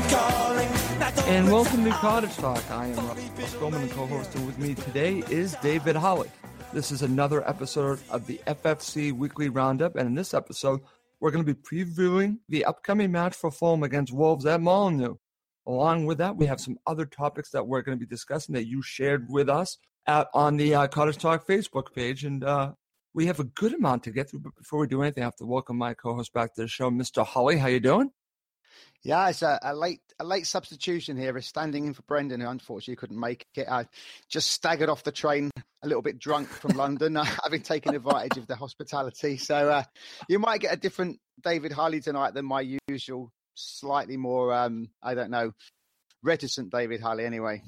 And welcome to Cottage Talk. I am Russ Goldman, and co-hosting with me today is David Holly. This is another episode of the FFC Weekly Roundup, and in this episode, we're going to be previewing the upcoming match for Fulham against Wolves at Molineux. Along with that, we have some other topics that we're going to be discussing that you shared with us on the Cottage Talk Facebook page, and we have a good amount to get through. But before we do anything, I have to welcome my co-host back to the show, Mr. Holly. How you doing? Yeah, it's a late substitution here. Is standing in for Brendan, who unfortunately couldn't make it. I just staggered off the train a little bit drunk from London, having taken advantage of the hospitality. So you might get a different David Harley tonight than my usual, slightly more, reticent David Harley anyway.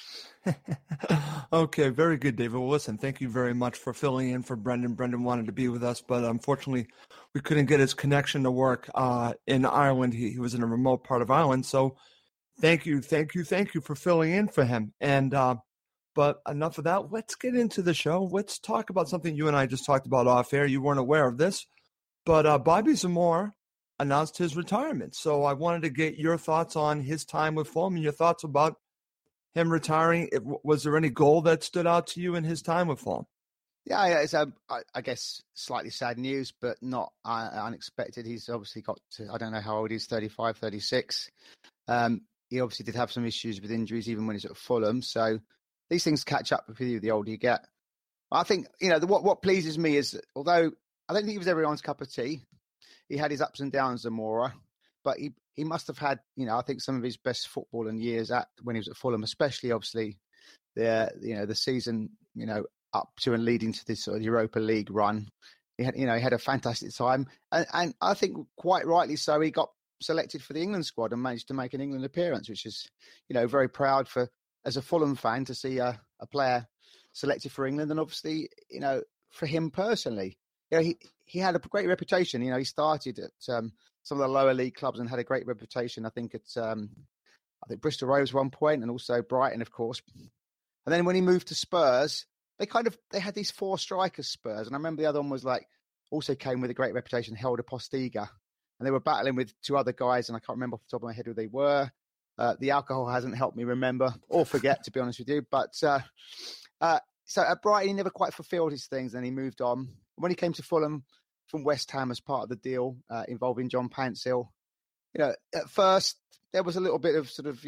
Okay, very good, David. Well, listen, thank you very much for filling in for Brendan. Brendan wanted to be with us, but unfortunately we couldn't get his connection to work in Ireland. He was in a remote part of Ireland. So thank you for filling in for him. And but enough of that. Let's get into the show. Let's talk about something you and I just talked about off air. You weren't aware of this, but Bobby Zamora announced his retirement. So I wanted to get your thoughts on his time with Fulham and your thoughts about him retiring. Was there any goal that stood out to you in his time with Fulham? Yeah, it's I guess slightly sad news, but not unexpected. He's obviously got to, I don't know how old he is, 35, 36. He obviously did have some issues with injuries even when he's at Fulham. So these things catch up with you the older you get. I think, what pleases me is, although I don't think he was everyone's cup of tea, he had his ups and downs, Zamora, but he must have had, I think some of his best football and years when he was at Fulham, especially obviously the season, up to and leading to this sort of Europa League run. He had a fantastic time, and I think quite rightly so. He got selected for the England squad and managed to make an England appearance, which is, very proud as a Fulham fan to see a player selected for England, and obviously, for him personally, he had a great reputation. He started at some of the lower league clubs and had a great reputation. I think at Bristol Rovers one point, and also Brighton, of course. And then when he moved to Spurs, they had these four strikers, Spurs, and I remember the other one was also came with a great reputation, Helder Postiga, and they were battling with two other guys, and I can't remember off the top of my head who they were. The alcohol hasn't helped me remember or forget, to be honest with you. But so at Brighton, he never quite fulfilled his things, and he moved on. When he came to Fulham from West Ham as part of the deal involving John Paintsil, at first there was a little bit of sort of,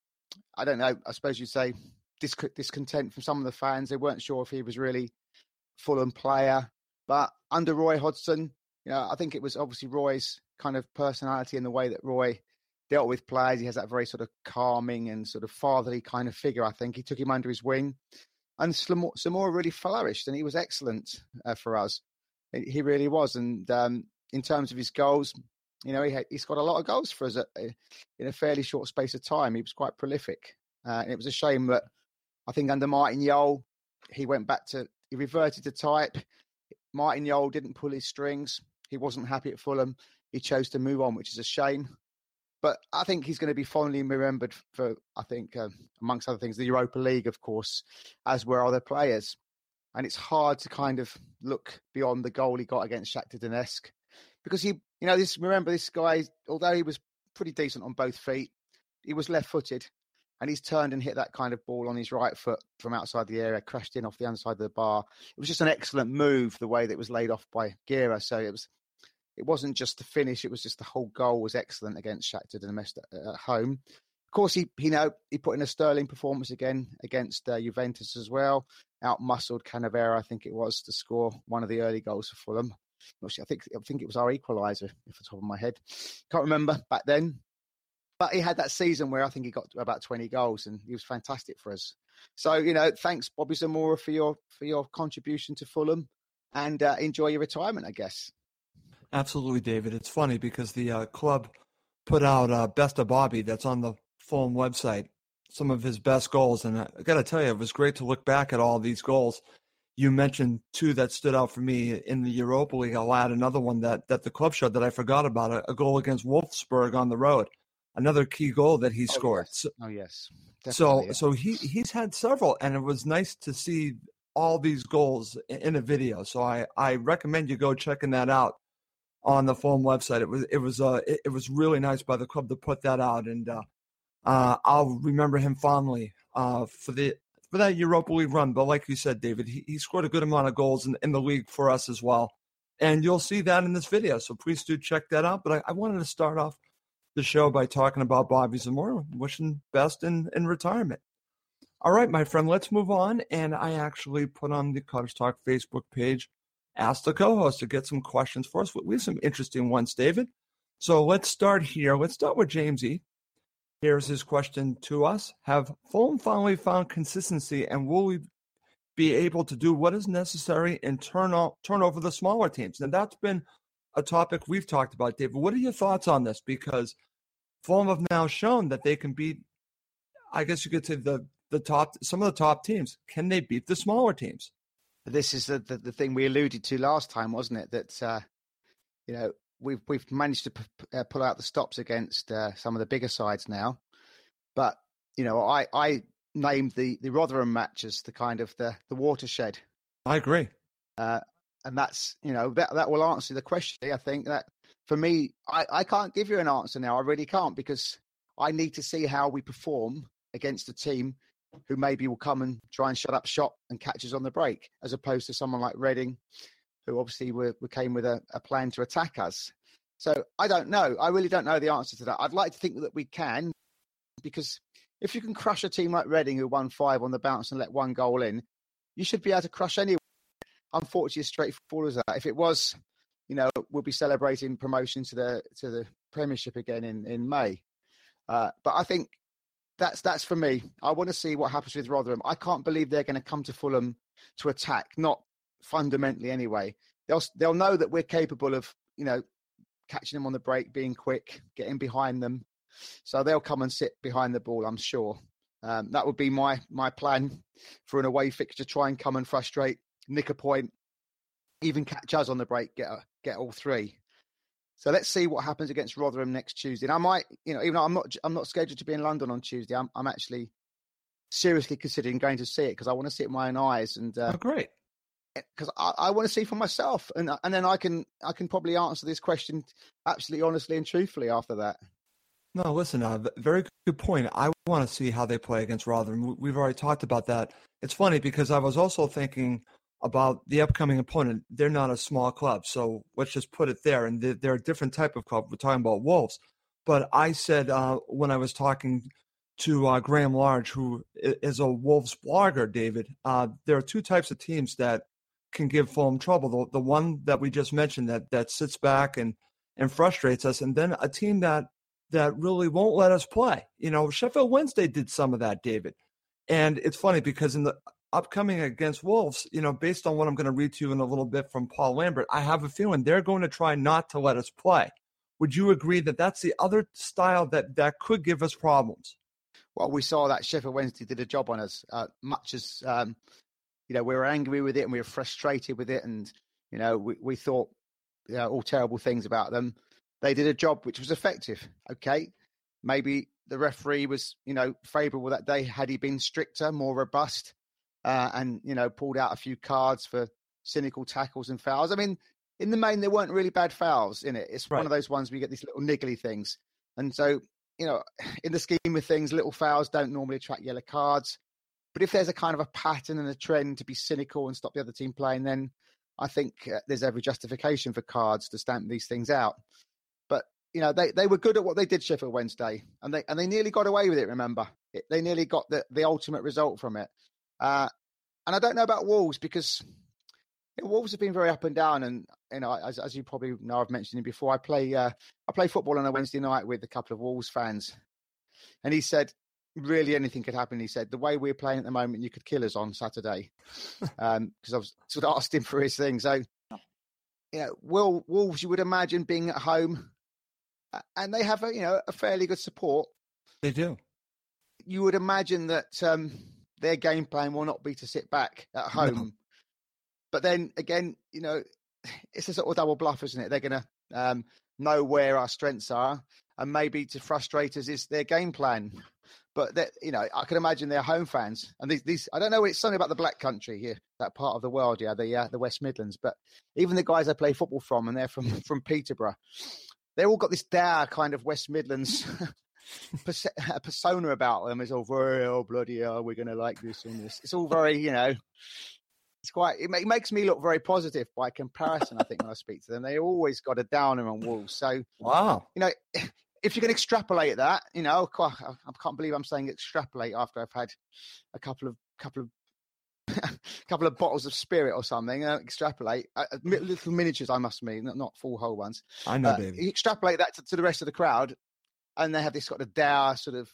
I don't know, I suppose you'd say discontent from some of the fans. They weren't sure if he was really Fulham player. But under Roy Hodgson, I think it was obviously Roy's kind of personality and the way that Roy dealt with players. He has that very sort of calming and sort of fatherly kind of figure, I think. He took him under his wing. And Zamora really flourished, and he was excellent for us. He really was. And in terms of his goals, he scored a lot of goals for us in a fairly short space of time. He was quite prolific. And it was a shame that I think under Martin Jol, he reverted to type. Martin Jol didn't pull his strings. He wasn't happy at Fulham. He chose to move on, which is a shame. But I think he's going to be fondly remembered for, I think, amongst other things, the Europa League, of course, as were other players. And it's hard to kind of look beyond the goal he got against Shakhtar Donetsk. Because this guy, although he was pretty decent on both feet, he was left-footed. And he's turned and hit that kind of ball on his right foot from outside the area, crashed in off the underside of the bar. It was just an excellent move, the way that it was laid off by Gira. So it wasn't just the finish, it was just the whole goal was excellent against Shakhtar Donetsk at home. Of course, he put in a sterling performance again against Juventus as well. Out-muscled Canavera, I think it was, to score one of the early goals for Fulham. I think it was our equaliser, off the top of my head. Can't remember back then. But he had that season where I think he got about 20 goals, and he was fantastic for us. So, thanks, Bobby Zamora, for your contribution to Fulham, and enjoy your retirement, I guess. Absolutely, David. It's funny because the club put out Best of Bobby that's on the Fulham website, some of his best goals. And I got to tell you, it was great to look back at all these goals. You mentioned two that stood out for me in the Europa League. I'll add another one that the club showed that I forgot about, a goal against Wolfsburg on the road. Another key goal that he scored. Yes. So he's had several, and it was nice to see all these goals in a video. So I recommend you go checking that out. on the Fulham website. It was really nice by the club to put that out, and I'll remember him fondly for that Europa League run. But like you said, David, he scored a good amount of goals in the league for us as well, and you'll see that in this video. So please do check that out. But I wanted to start off the show by talking about Bobby Zamora, wishing best in retirement. All right, my friend, let's move on. And I actually put on the Cubs Talk Facebook page, asked the co-host to get some questions for us. We have some interesting ones, David. So let's start here. Let's start with James E. Here's his question to us. Have Fulham finally found consistency, and will we be able to do what is necessary and turn over the smaller teams? And that's been a topic we've talked about, David. What are your thoughts on this? Because Fulham have now shown that they can beat, I guess you could say, some of the top teams. Can they beat the smaller teams? This is the thing we alluded to last time, wasn't it? That we've managed to pull out the stops against some of the bigger sides now, but I named the Rotherham match as the kind of the watershed. I agree, and that's that will answer the question. I think that for me, I can't give you an answer now. I really can't, because I need to see how we perform against a team who maybe will come and try and shut up shop and catch us on the break, as opposed to someone like Reading, who obviously we came with a plan to attack us. So I don't know. I really don't know the answer to that. I'd like to think that we can, because if you can crush a team like Reading, who won 5 on the bounce and let 1 goal in, you should be able to crush anyone. Unfortunately, as straightforward as that. If it was, we'll be celebrating promotion to the Premiership again in May. But I think that's for me. I want to see what happens with Rotherham. I can't believe they're going to come to Fulham to attack, not fundamentally anyway. They'll know that we're capable of, catching them on the break, being quick, getting behind them. So they'll come and sit behind the ball, I'm sure. That would be my plan for an away fixture, try and come and frustrate, nick a point, even catch us on the break, get all 3. So let's see what happens against Rotherham next Tuesday. And I might, even though I'm not scheduled to be in London on Tuesday, I'm actually seriously considering going to see it, because I want to see it with my own eyes. And great, because I want to see for myself, and then I can probably answer this question absolutely honestly and truthfully after that. No, listen, very good point. I want to see how they play against Rotherham. We've already talked about that. It's funny because I was also thinking about the upcoming opponent. They're not a small club, so let's just put it there. And they're a different type of club. We're talking about Wolves. But I said when I was talking to Graham Large, who is a Wolves blogger, David, there are 2 types of teams that can give Fulham trouble. The one that we just mentioned that sits back and frustrates us, and then a team that really won't let us play. Sheffield Wednesday did some of that, David. And it's funny because in the upcoming against Wolves, based on what I'm going to read to you in a little bit from Paul Lambert, I have a feeling they're going to try not to let us play. Would you agree that that's the other style that could give us problems? Well, we saw that Sheffield Wednesday did a job on us, much as, we were angry with it and we were frustrated with it. And, we thought all terrible things about them. They did a job which was effective. Okay. Maybe the referee was, favourable that day had he been stricter, more robust, and, pulled out a few cards for cynical tackles and fouls. I mean, in the main, there weren't really bad fouls in it. It's one of those ones where you get these little niggly things. And so, in the scheme of things, little fouls don't normally attract yellow cards. But if there's a kind of a pattern and a trend to be cynical and stop the other team playing, then I think there's every justification for cards to stamp these things out. But, they were good at what they did, Sheffield Wednesday, and they nearly got away with it, remember. They nearly got the ultimate result from it. And I don't know about Wolves, because Wolves have been very up and down. And, as you probably know, I've mentioned it before, I play football on a Wednesday night with a couple of Wolves fans. And he said, really anything could happen. He said, the way we're playing at the moment, you could kill us on Saturday. Because I was sort of asked him for his thing. So, Wolves, you would imagine, being at home, and they have a fairly good support. They do. You would imagine that their game plan will not be to sit back at home. No. But then again, it's a sort of double bluff, isn't it? They're going to know where our strengths are, and maybe to frustrate us is their game plan. but that, I can imagine they're home fans, and these I don't know, it's something about the Black Country here, that part of the world, the West Midlands, but even the guys I play football from, and they're from Peterborough, they've all got this dour kind of West Midlands persona about them. It's all very, bloody hell, we're going to like this and this. It's all very, it's quite. It makes me look very positive by comparison. I think when I speak to them, they always got a downer on Wolves. So wow, if you can extrapolate that, I can't believe I'm saying extrapolate after I've had a couple of bottles of spirit or something. Extrapolate little miniatures, I must mean, not full whole ones. I know, David. You extrapolate that to the rest of the crowd, and they have this sort of dour, sort of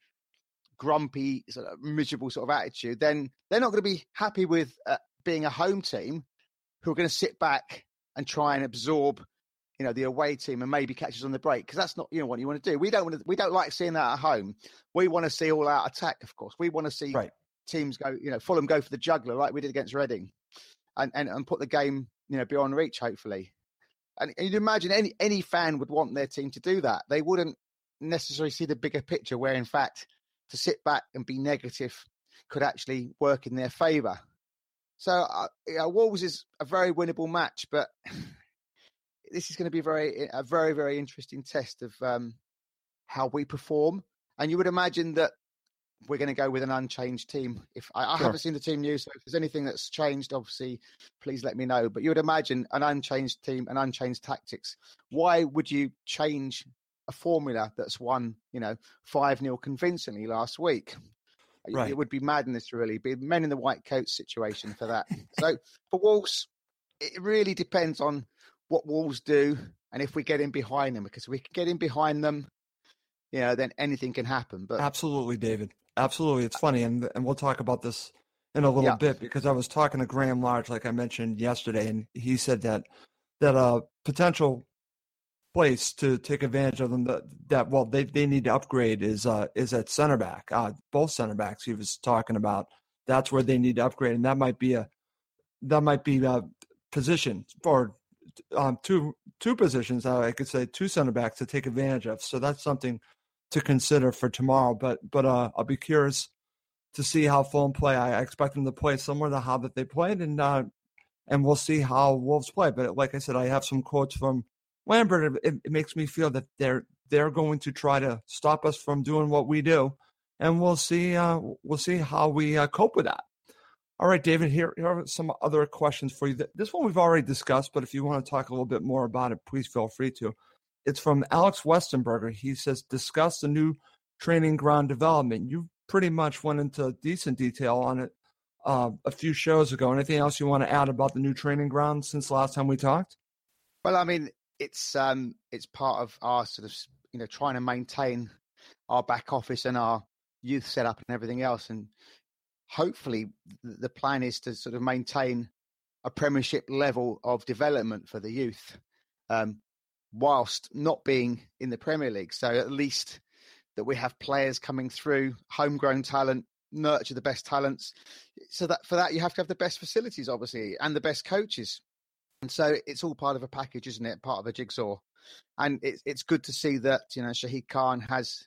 grumpy, sort of miserable sort of attitude. Then they're not going to be happy with being a home team who are going to sit back and try and absorb, the away team and maybe catch us on the break, because that's not what you want to do. We don't like seeing that at home. We want to see all out attack, of course. We want to see teams go, Fulham go for the juggler like we did against Reading, and put the game beyond reach, hopefully. And you'd imagine any fan would want their team to do that. They wouldn't necessarily see the bigger picture, where in fact to sit back and be negative could actually work in their favour. So Wolves is a very winnable match, but this is going to be a very, very interesting test of how we perform. And you would imagine that we're going to go with an unchanged team. If I haven't seen the team news, so if there's anything that's changed, obviously, please let me know. But you would imagine an unchanged team and unchanged tactics. Why would you change a formula that's won, 5-0 convincingly last week? Right. It would be madness, really. Be men in the white coats situation for that. So for Wolves, it really depends on what Wolves do and if we get in behind them, because if we can get in behind them, then anything can happen. But absolutely, David. Absolutely. It's funny. And we'll talk about this in a little bit, because I was talking to Graham Large, like I mentioned yesterday, and he said that a potential place to take advantage of them they need to upgrade is at center back. Both center backs he was talking about. That's where they need to upgrade, and that might be a position for two positions. I could say two center backs to take advantage of. So that's something to consider for tomorrow. But I'll be curious to see how Fulham play. I expect them to play similar to how that they played, and we'll see how Wolves play. But like I said, I have some quotes from Lambert. It makes me feel that they're going to try to stop us from doing what we do, and we'll see how we cope with that. All right, David, here are some other questions for you. This one we've already discussed, but if you want to talk a little bit more about it, please feel free to. It's from Alex Westenberger. He says, discuss the new training ground development. You pretty much went into decent detail on it a few shows ago. Anything else you want to add about the new training ground since the last time we talked? Well, I mean, it's part of our sort of, trying to maintain our back office and our youth setup and everything else. And hopefully the plan is to sort of maintain a Premiership level of development for the youth, whilst not being in the Premier League. So at least that we have players coming through, homegrown talent, nurture the best talents. So that for that, you have to have the best facilities, obviously, and the best coaches. And so it's all part of a package, isn't it? Part of a jigsaw. And it's good to see that, Shahid Khan has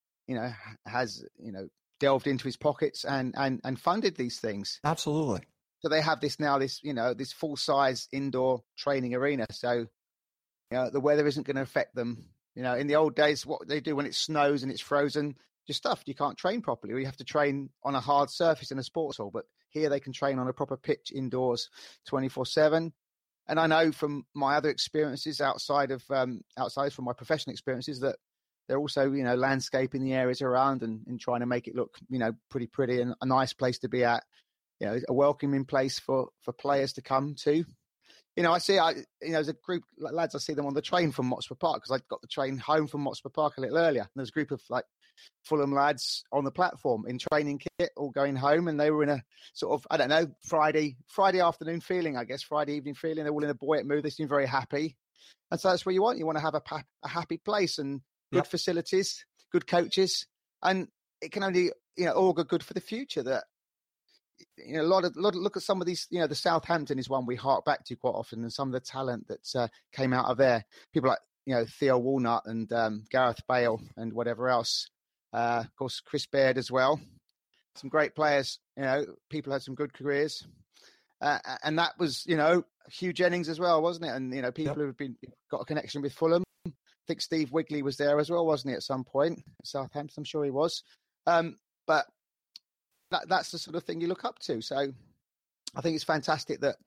delved into his pockets and funded these things. Absolutely. So they have this full-size indoor training arena. So, the weather isn't going to affect them. In the old days, what they do when it snows and it's frozen, you're stuffed. You can't train properly, or you have to train on a hard surface in a sports hall. But here they can train on a proper pitch indoors 24/7. And I know from my other experiences outside from my professional experiences that they're also, landscaping the areas around and trying to make it look, pretty and a nice place to be at, a welcoming place for players to come to. There's a group of lads, I see them on the train from Motspur Park, because I got the train home from Motspur Park a little earlier. And there's a group of Fulham lads on the platform in training kit, all going home, and they were in a sort of, I don't know, Friday afternoon feeling, I guess, Friday evening feeling. They're all in a buoyant mood. They seem very happy. And so that's what you want. You want to have a happy place and good facilities, good coaches, and it can only, augur good for the future. That, look at some of these, the Southampton is one we hark back to quite often, and some of the talent that came out of there. People like, Theo Walnut and Gareth Bale and whatever else. Of course, Chris Baird as well. Some great players. People had some good careers. And that was, Hugh Jennings as well, wasn't it? And, people who've got a connection with Fulham. I think Steve Wigley was there as well, wasn't he, at some point? At Southampton, I'm sure he was. But that's the sort of thing you look up to. So I think it's fantastic that,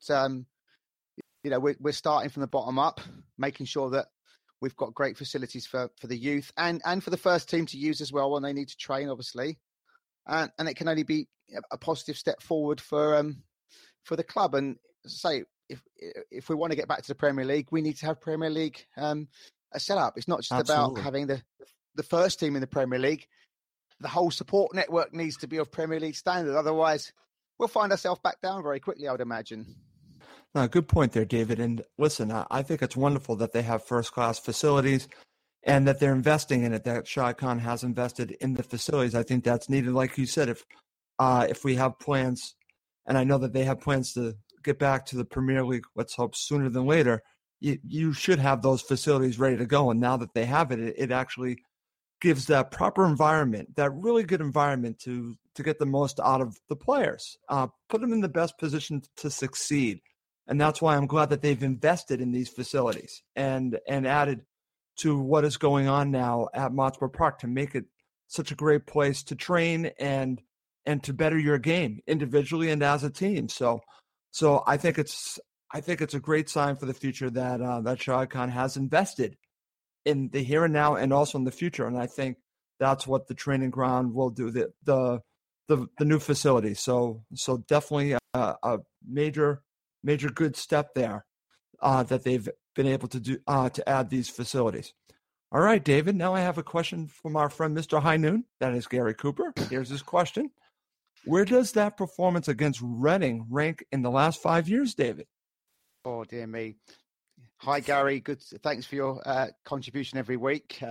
we're starting from the bottom up, making sure that we've got great facilities for the youth and for the first team to use as well when they need to train, obviously. And it can only be a positive step forward for the club. And say, if we want to get back to the Premier League, we need to have Premier League a setup. It's not just about having the first team in the Premier League. The whole support network needs to be of Premier League standard. Otherwise, we'll find ourselves back down very quickly, I would imagine. No, good point there, David. And listen, I think it's wonderful that they have first-class facilities and that they're investing in it, that Shad Khan has invested in the facilities. I think that's needed. Like you said, if we have plans, and I know that they have plans to get back to the Premier League, let's hope sooner than later, you should have those facilities ready to go. And now that they have it, it actually gives that proper environment, that really good environment to get the most out of the players, put them in the best position to succeed. And that's why I'm glad that they've invested in these facilities and added to what is going on now at Motspur Park to make it such a great place to train and to better your game individually and as a team. So I think it's a great sign for the future that Shad Khan has invested in the here and now and also in the future. And I think that's what the training ground will do, the new facility. So definitely a major good step there that they've been able to do to add these facilities. All right, David, now I have a question from our friend Mr. High Noon. That is Gary Cooper. Here's his question. Where does that performance against Reading rank in the last 5 years, David? Oh, dear me. Hi, Gary. Good. Thanks for your contribution every week.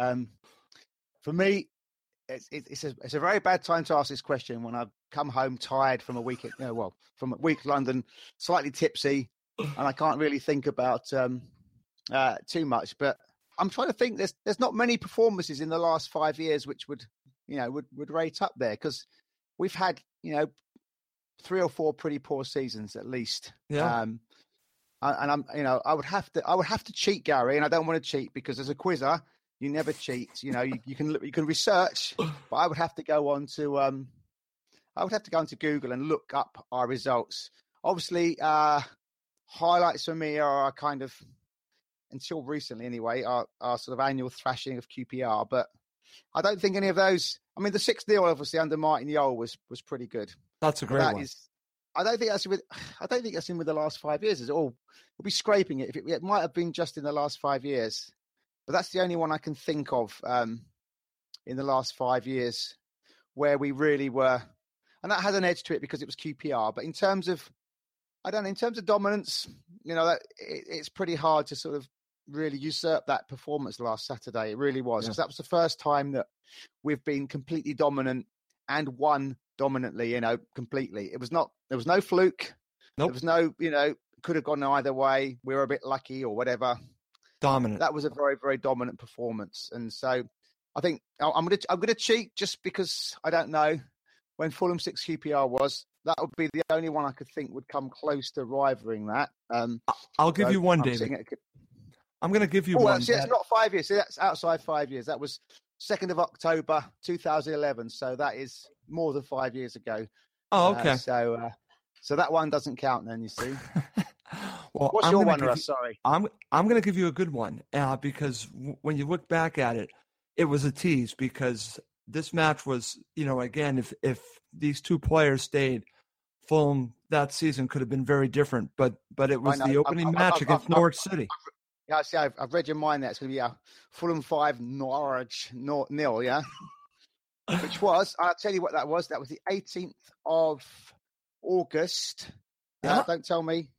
For me, it's a very bad time to ask this question when I've come home tired from a week, from a week in London, slightly tipsy, and I can't really think about too much. But I'm trying to think. There's not many performances in the last 5 years which would rate up there, because we've had 3 or 4 pretty poor seasons at least. Yeah. And I'm I would have to cheat, Gary, and I don't want to cheat because as a quizzer you never cheat. You can research, but I would have to go on to Google and look up our results. Obviously, highlights for me are kind of, until recently anyway, our sort of annual thrashing of QPR. But I don't think any of those. I mean, the 6-0 obviously under Martin Yole was pretty good. That's a great one. I don't think that's in with the last 5 years. Is it all? We'll be scraping it. It might have been just in the last 5 years, but that's the only one I can think of in the last 5 years where we really were, and that had an edge to it because it was QPR. But in terms of dominance, it's pretty hard to sort of really usurp that performance last Saturday. It really was, because that was the first time that we've been completely dominant and won dominantly, completely. There was no fluke. Nope. There was no, could have gone either way. We were a bit lucky or whatever. Dominant. That was a very, very dominant performance. And so I think I'm going to cheat just because I don't know when Fulham 6 QPR was. That would be the only one I could think would come close to rivaling that. I'll give you one, David. I'm going to give you one. That's not 5 years. That's outside 5 years. That was 2nd of October, 2011. So that is more than 5 years ago. Oh, okay. So that one doesn't count then, you see. Well, what's your one, Russ? Sorry. I'm going to give you a good one because when you look back at it, it was a tease because this match was, again, if these two players stayed, Fulham that season could have been very different. But it was the opening match against Norwich City. Yeah, see, I've read your mind there. It's going to be Fulham 5, Norwich 0, yeah? Which was, I'll tell you what that was. That was the 18th of August. Yeah. Don't tell me.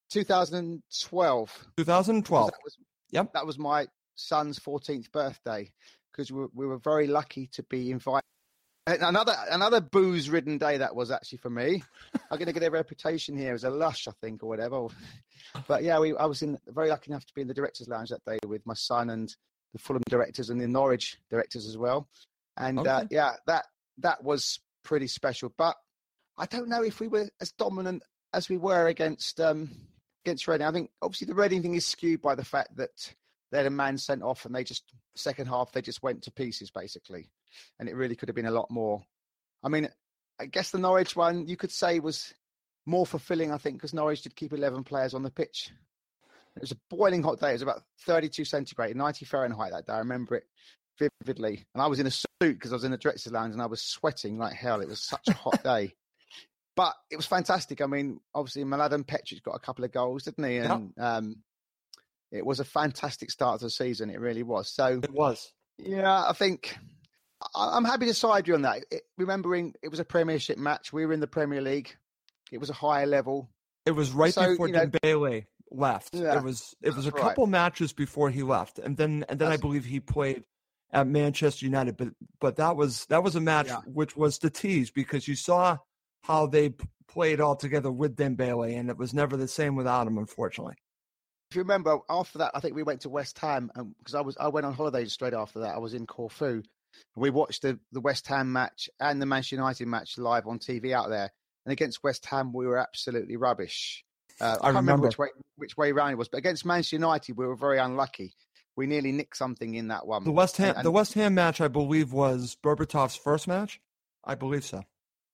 2012. 2012. That was my son's 14th birthday because we were very lucky to be invited. Another booze-ridden day that was actually for me. I'm going to get a reputation here as a lush, I think, or whatever. But yeah, I was very lucky enough to be in the directors' lounge that day with my son and the Fulham directors and the Norwich directors as well. And Okay. that was pretty special. But I don't know if we were as dominant as we were against Reading. I think obviously the Reading thing is skewed by the fact that they had a man sent off and second half, they just went to pieces basically. And it really could have been a lot more. I mean, I guess the Norwich one you could say was more fulfilling, I think, because Norwich did keep 11 players on the pitch. It was a boiling hot day. It was about 32 centigrade, 90 Fahrenheit that day. I remember it vividly. And I was in a suit because I was in the Directors' Lounge and I was sweating like hell. It was such a hot day. But it was fantastic. I mean, obviously, Mladen Petric got a couple of goals, didn't he? And it was a fantastic start to the season. It really was. So It was. Yeah, I think I'm happy to side you on that. Remembering it was a Premiership match. We were in the Premier League. It was a higher level. It was right before Dembele left. Yeah, it was a couple matches before he left, and then I believe he played at Manchester United. But that was a match which was the tease, because you saw how they played all together with Dembele, and it was never the same without him, unfortunately. If you remember, after that, I think we went to West Ham, because I went on holiday straight after that. I was in Corfu. We watched the West Ham match and the Manchester United match live on TV out there. And against West Ham, we were absolutely rubbish. I can't remember which way round it was, but against Manchester United, we were very unlucky. We nearly nicked something in that one. The West Ham match, I believe, was Berbatov's first match. I believe so.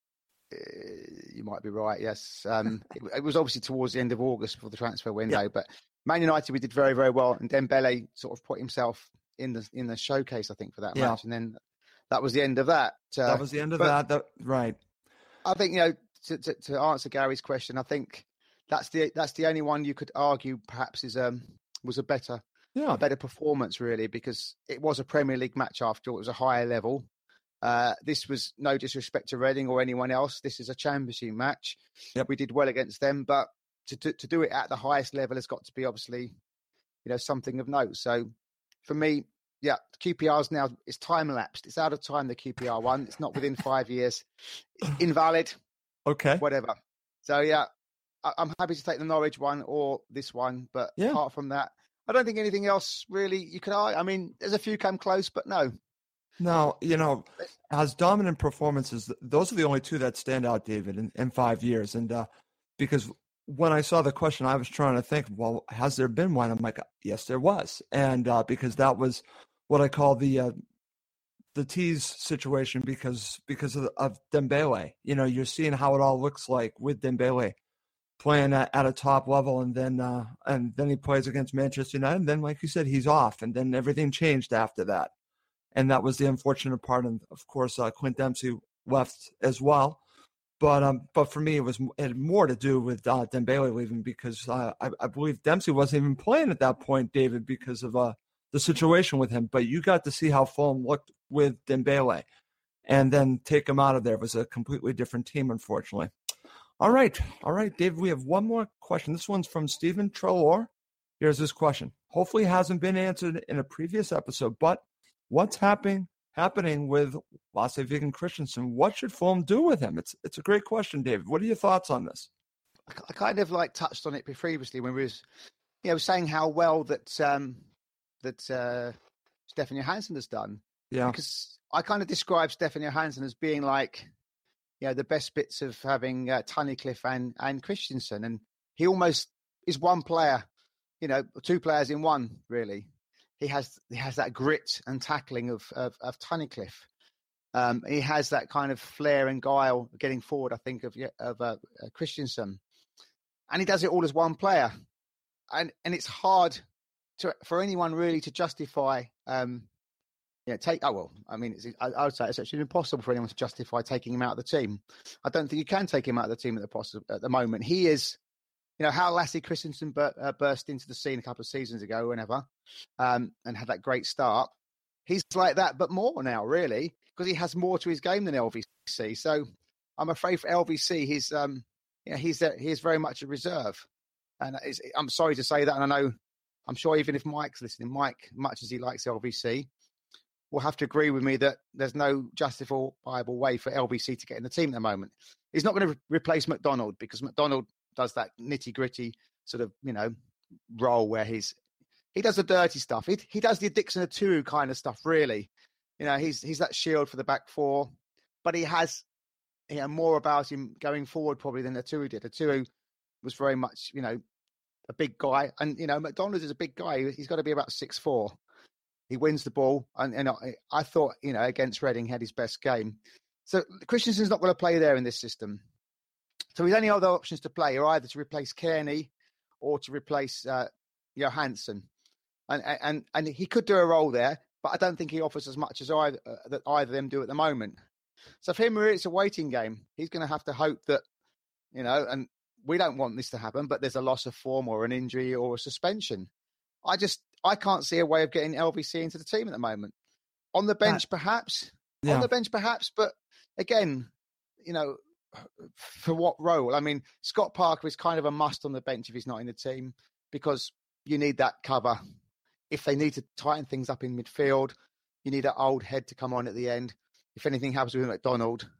You might be right. Yes, it was obviously towards the end of August before the transfer window. But Man United, we did very, very well, and Dembele sort of put himself in the showcase, I think, for that match, and then that was the end of that. That was the end of that. Right. I think to answer Gary's question, I think that's the only one you could argue perhaps was a better performance, really, because it was a Premier League match after all. It was a higher level. This was no disrespect to Reading or anyone else. This is a Championship match. Yep. We did well against them, but to do it at the highest level has got to be obviously, something of note. So for me, QPR's now, it's time elapsed. It's out of time, the QPR one. It's not within 5 years. It's invalid. Okay. Whatever. So I'm happy to take the Norwich one or this one, but apart from that, I don't think anything else really you could argue. I mean, there's a few come close, but no. No, as dominant performances, those are the only two that stand out, David, in 5 years. And because when I saw the question, I was trying to think, well, has there been one? I'm like, yes, there was. And because that was what I call the tease situation because of Dembele. You're seeing how it all looks like with Dembele playing at a top level, and then he plays against Manchester United, and then, like you said, he's off, and then everything changed after that. And that was the unfortunate part. And of course, Clint Dempsey left as well. But for me, it had more to do with Dembele leaving, because I believe Dempsey wasn't even playing at that point, David, because of the situation with him. But you got to see how Fulham looked with Dembele, and then take him out of there. It was a completely different team, unfortunately. All right, David, we have one more question. This one's from Stephen Trelaw. Here's his question. Hopefully it hasn't been answered in a previous episode, but what's happening with Lasse Vigen Christensen? What should Fulham do with him? It's a great question, David. What are your thoughts on this? I kind of touched on it previously when we was saying how well that Stefan Johansson has done. Yeah. Because I kind of describe Stefan Johansson as being like, the best bits of having Tunnicliffe and Christensen, and he almost is one player, two players in one, really. He has that grit and tackling of Tunnicliffe. He has that kind of flair and guile getting forward, I think, of Christensen, and he does it all as one player. And it's hard for anyone really to justify. I would say it's actually impossible for anyone to justify taking him out of the team. I don't think you can take him out of the team at the moment. He is. How Lasse Christensen burst into the scene a couple of seasons ago, whenever, and had that great start. He's like that, but more now, really, because he has more to his game than LVC. So I'm afraid for LVC, he is very much a reserve. And I'm sorry to say that, and I'm sure even if Mike's listening, Mike, much as he likes LVC, will have to agree with me that there's no justifiable way for LVC to get in the team at the moment. He's not going to replace McDonald, because McDonald does that nitty gritty sort of, role where he does the dirty stuff. He does the Dixon Aturu kind of stuff, really. he's that shield for the back four, but he has more about him going forward probably than Atuhu did. Atuhu was very much, a big guy. And, McDonald is a big guy. He's got to be about 6'4". He wins the ball. And I thought, against Reading, he had his best game. So Christensen's not going to play there in this system. So his only other options to play are either to replace Kearney or to replace Johansson. And he could do a role there, but I don't think he offers as much as either of them do at the moment. So for him, it's a waiting game. He's going to have to hope that, and we don't want this to happen, but there's a loss of form or an injury or a suspension. I can't see a way of getting LVC into the team at the moment. On the bench, perhaps. Yeah. On the bench, perhaps. But again, for what role? I mean, Scott Parker is kind of a must on the bench if he's not in the team, because you need that cover. If they need to tighten things up in midfield, you need an old head to come on at the end. If anything happens with McDonald,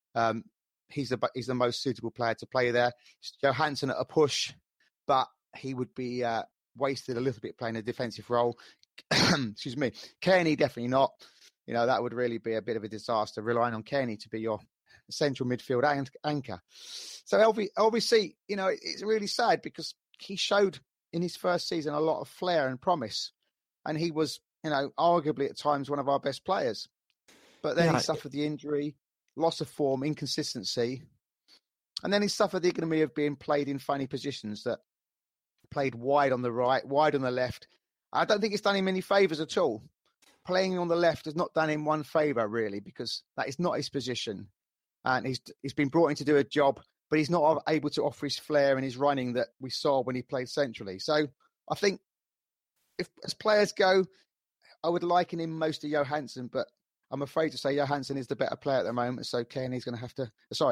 he's the most suitable player to play there. Johansson at a push, but he would be wasted a little bit playing a defensive role. Excuse me. Kearney, definitely not. That would really be a bit of a disaster, relying on Kearney to be your central midfield anchor. So LVC, it's really sad because he showed in his first season a lot of flair and promise. And he was, arguably at times one of our best players. But then he suffered the injury, loss of form, inconsistency. And then he suffered the ignominy of being played in funny positions, that played wide on the right, wide on the left. I don't think it's done him any favours at all. Playing on the left has not done him one favour, really, because that is not his position. And he's been brought in to do a job, but he's not able to offer his flair and his running that we saw when he played centrally. So I think if as players go, I would liken him most to Johansson, but I'm afraid to say Johansson is the better player at the moment. So Kearney's going to have to,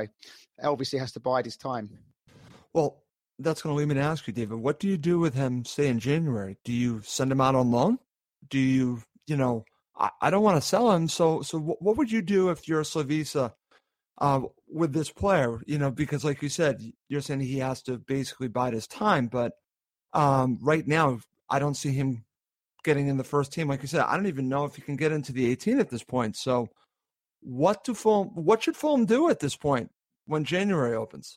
LVC has to bide his time. Well, that's going to lead me to ask you, David, what do you do with him, say, in January? Do you send him out on loan? Do you, I don't want to sell him. So what would you do if you're Slavisa with this player? Because like you said, you're saying he has to basically bide his time. But right now, I don't see him getting in the first team. Like you said, I don't even know if he can get into the 18 at this point. So what should Fulham do at this point when January opens?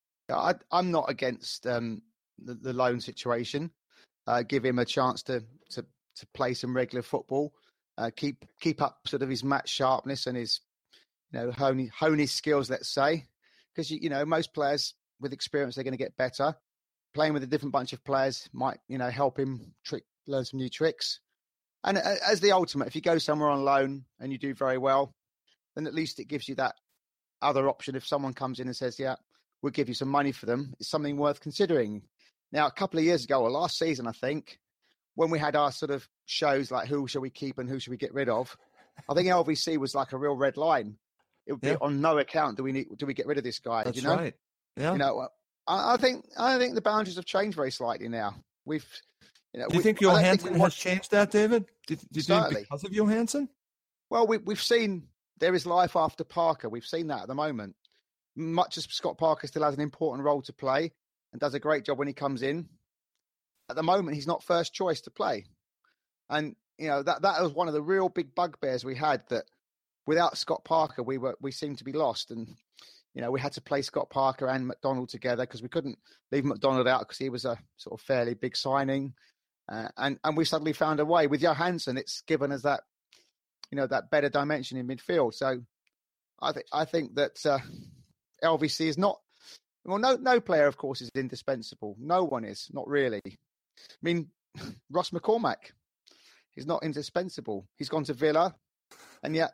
I'm not against the loan situation. Give him a chance to play some regular football. Keep up sort of his match sharpness and his hone his skills, let's say, because most players with experience, they're going to get better. Playing with a different bunch of players might help him learn some new tricks. And as the ultimate, if you go somewhere on loan and you do very well, then at least it gives you that other option. If someone comes in and says, yeah, we'll give you some money for them, it's something worth considering. Now, a couple of years ago, or last season, I think, when we had our sort of shows like who shall we keep and who shall we get rid of, I think LVC was like a real red line. It would be on no account do we get rid of this guy. That's right. Yeah. I think the boundaries have changed very slightly now. Do you think Johansson has changed that, David? Do you think because of Johansson? Well, we've seen there is life after Parker. We've seen that at the moment. Much as Scott Parker still has an important role to play and does a great job when he comes in, at the moment he's not first choice to play. And that was one of the real big bugbears we had, that without Scott Parker we seemed to be lost. And we had to play Scott Parker and McDonald together because we couldn't leave McDonald out because he was a sort of fairly big signing. And we suddenly found a way. With Johansson, it's given us that, that better dimension in midfield. So I think that LVC is not, well, no player, of course, is indispensable. No one is, not really. I mean, Ross McCormack is not indispensable. He's gone to Villa, and yet,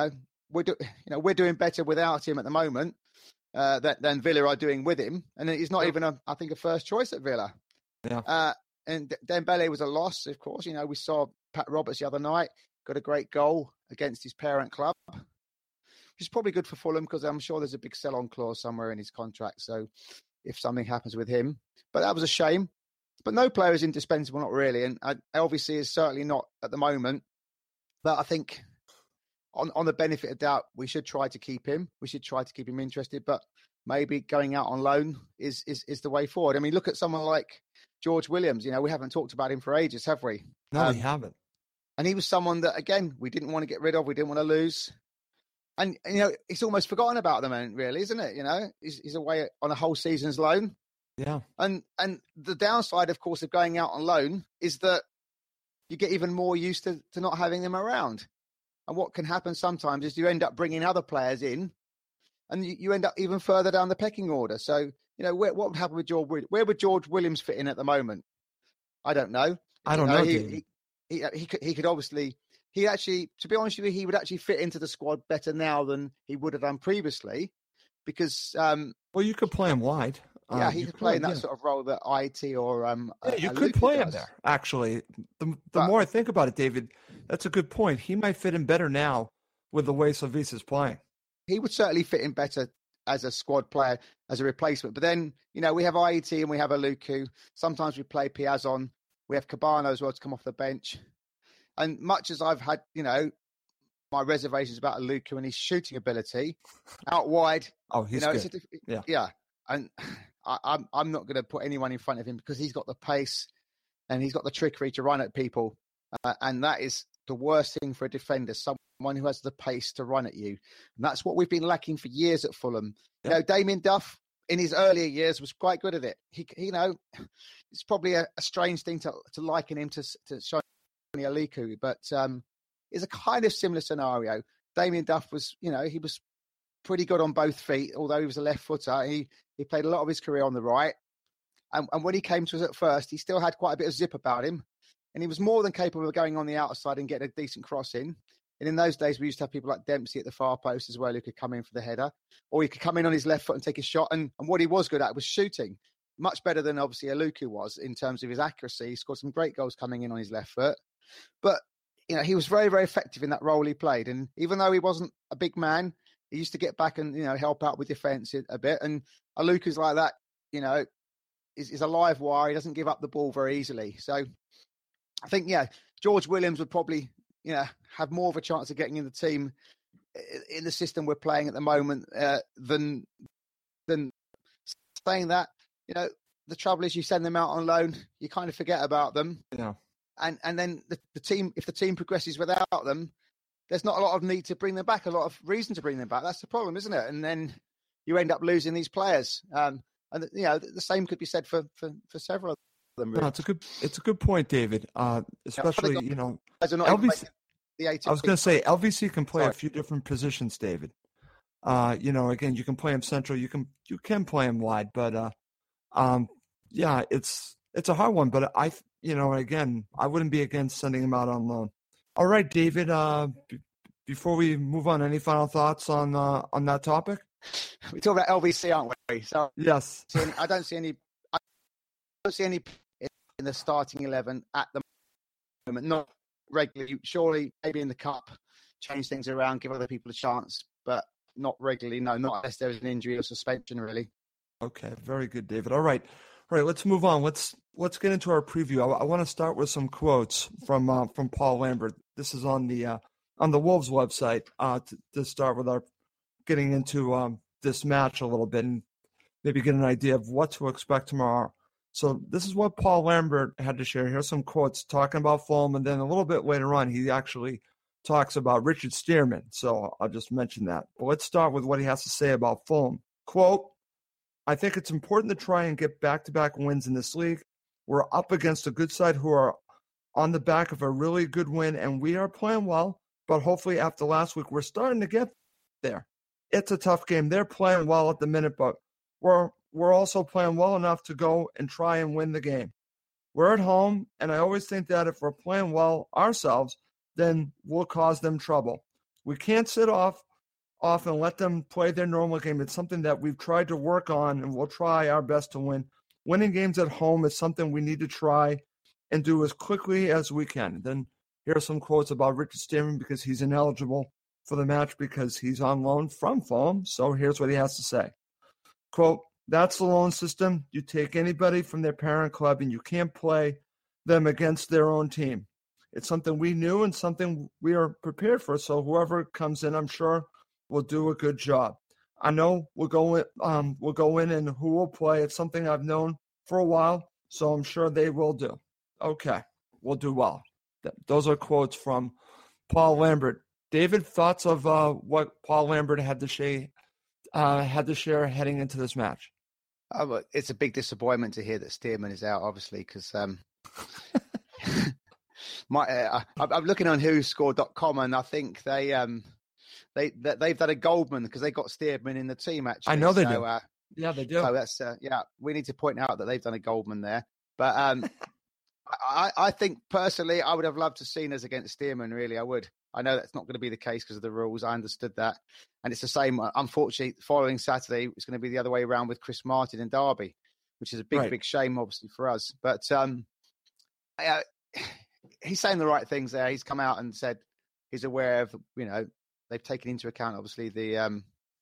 we're doing better without him at the moment than Villa are doing with him. And he's not even a first choice at Villa. Yeah. And Dembele was a loss, of course. We saw Pat Roberts the other night, got a great goal against his parent club, which is probably good for Fulham because I'm sure there's a big sell-on clause somewhere in his contract. So if something happens with him, but that was a shame. But no player is indispensable, not really. And LVC is certainly not at the moment. But I think on the benefit of doubt, we should try to keep him. We should try to keep him interested. But maybe going out on loan is the way forward. I mean, look at someone like George Williams. We haven't talked about him for ages, have we? No, we haven't. And he was someone that, again, we didn't want to get rid of. We didn't want to lose. And, it's almost forgotten about the man, really, isn't it? He's away on a whole season's loan. Yeah. And the downside, of course, of going out on loan is that you get even more used to not having them around. And what can happen sometimes is you end up bringing other players in and you end up even further down the pecking order. So, what would happen with George Williams? Where would George Williams fit in at the moment? I don't know. I don't know. He could obviously, to be honest with you, he would actually fit into the squad better now than he would have done previously because. Well, you could play him wide. Yeah, he could play in that sort of role that IT or you could play him there. Actually, the more I think about it, David, that's a good point. He might fit in better now with the way Slavisa's playing. He would certainly fit in better as a squad player, as a replacement. But then, we have IET and we have Aluku. Sometimes we play Piazon. We have Cabano as well to come off the bench. And much as I've had, my reservations about Aluku and his shooting ability out wide. Oh, he's good. Yeah. And I'm not going to put anyone in front of him because he's got the pace and he's got the trickery to run at people. And that is the worst thing for a defender, someone who has the pace to run at you. And that's what we've been lacking for years at Fulham. Yeah. Damien Duff in his earlier years was quite good at it. He it's probably a strange thing to liken him to Shoni Aluku, but it's a kind of similar scenario. Damien Duff was, he was pretty good on both feet, although he was a left footer. He played a lot of his career on the right. And when he came to us at first, he still had quite a bit of zip about him. And he was more than capable of going on the outside and getting a decent cross in. And in those days, we used to have people like Dempsey at the far post as well who could come in for the header. Or he could come in on his left foot and take a shot. And what he was good at was shooting. Much better than obviously Aluku was in terms of his accuracy. He scored some great goals coming in on his left foot. But, he was very, very effective in that role he played. And even though he wasn't a big man, he used to get back and, help out with defence a bit. And Aluku's like that, is a live wire. He doesn't give up the ball very easily. So I think, George Williams would probably, have more of a chance of getting in the team in the system we're playing at the moment than saying that. The trouble is you send them out on loan, you kind of forget about them. Yeah. And then the team, if the team progresses without them, there's not a lot of need to bring them back, a lot of reason to bring them back. That's the problem, isn't it? And then you end up losing these players. And the same could be said for several of them. Really. No, it's a good point, David. Especially, LVC. I was going to say LVC can play a few different positions, David. Again, you can play him central, you can play him wide, but it's a hard one. But again, I wouldn't be against sending him out on loan. All right, David. Before we move on, any final thoughts on that topic? We talk about LVC, aren't we? So yes. I don't see any in the starting 11 at the moment. Not regularly. Surely, maybe in the cup, change things around, give other people a chance, but not regularly. No, not unless there's an injury or suspension, really. Okay, very good, David. All right, let's move on. Let's get into our preview. I want to start with some quotes from Paul Lambert. This is on the Wolves website to start with our getting into this match a little bit and maybe get an idea of what to expect tomorrow. So this is what Paul Lambert had to share. Here's some quotes talking about Fulham, and then a little bit later on, he actually talks about Richard Stearman. So I'll just mention that. But let's start with what he has to say about Fulham. Quote, I think it's important to try and get back-to-back wins in this league. We're up against a good side who are on the back of a really good win, and we are playing well, but hopefully after last week, we're starting to get there. It's a tough game. They're playing well at the minute, but we're also playing well enough to go and try and win the game. We're at home, and I always think that if we're playing well ourselves, then we'll cause them trouble. We can't sit off and let them play their normal game. It's something that we've tried to work on, and we'll try our best to win. Winning games at home is something we need to try and do as quickly as we can. Then here are some quotes about Richard Stearman because he's ineligible for the match because he's on loan from Fulham. So here's what he has to say. Quote, that's the loan system. You take anybody from their parent club and you can't play them against their own team. It's something we knew and something we are prepared for. So whoever comes in, I'm sure, will do a good job. I know we'll go in and who will play. It's something I've known for a while, so I'm sure they will do. Okay, we'll do well. Those are quotes from Paul Lambert. David, thoughts of what Paul Lambert had to share heading into this match? Oh, but it's a big disappointment to hear that Stearman is out, obviously, because I'm looking on WhoScored.com, and I think they've done a Goldman because they got Stearman in the team. Actually, I know they do. Yeah, they do. So that's we need to point out that they've done a Goldman there. But I think personally, I would have loved to have seen us against Stearman. Really, I would. I know that's not going to be the case because of the rules. I understood that. And it's the same. Unfortunately, following Saturday, it's going to be the other way around with Chris Martin and Derby, which is a big shame, obviously, for us. But he's saying the right things there. He's come out and said he's aware of, they've taken into account, obviously, the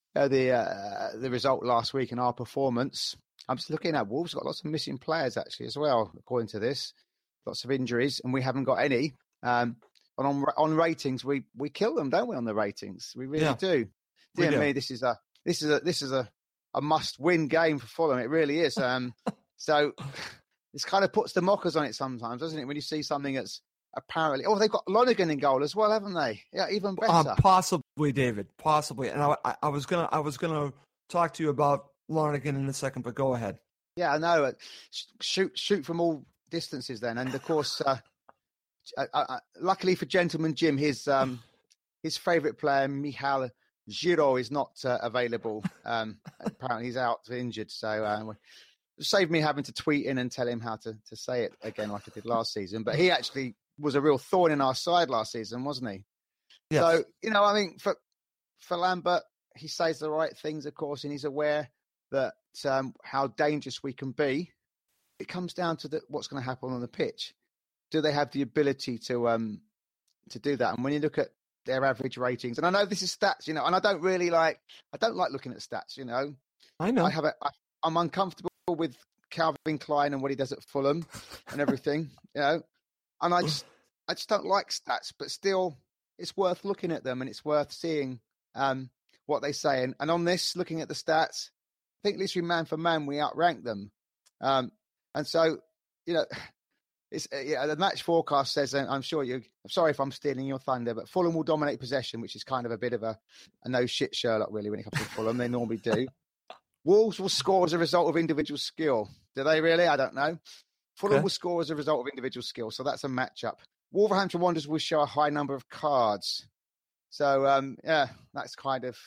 result last week and our performance. I'm just looking at Wolves got lots of missing players, actually, as well, according to this. Lots of injuries, and we haven't got any. And on ratings, we kill them, don't we? On the ratings, we really do. Dear me, this is a must-win game for Fulham. It really is. So this kind of puts the mockers on it sometimes, doesn't it? When you see something that's apparently, they've got Lonergan in goal as well, haven't they? Yeah, even better. Possibly, David, possibly. And I was gonna talk to you about Lonergan in a second, but go ahead. Yeah, I know. Shoot from all distances then, and of course. Luckily for Gentleman Jim, his favourite player, Michal Giro, is not available. Apparently he's out injured. So saved me having to tweet in and tell him how to say it again like I did last season. But he actually was a real thorn in our side last season, wasn't he? Yes. So, for Lambert, he says the right things, of course, and he's aware that how dangerous we can be. It comes down to what's going to happen on the pitch. Do they have the ability to do that? And when you look at their average ratings, and I know this is stats, and I don't like looking at stats, I know. I'm uncomfortable with Calvin Klein and what he does at Fulham and everything, and I just don't like stats, but still it's worth looking at them and it's worth seeing what they say. And on this, looking at the stats, I think literally man for man, we outrank them. And so, it's, the match forecast says, and I'm sorry if I'm stealing your thunder, but Fulham will dominate possession, which is kind of a bit of a no shit Sherlock, really, when it comes to Fulham. They normally do. Wolves will score as a result of individual skill. Do they really? I don't know. Fulham will score as a result of individual skill. So that's a matchup. Wolverhampton Wanderers will show a high number of cards. So, that's kind of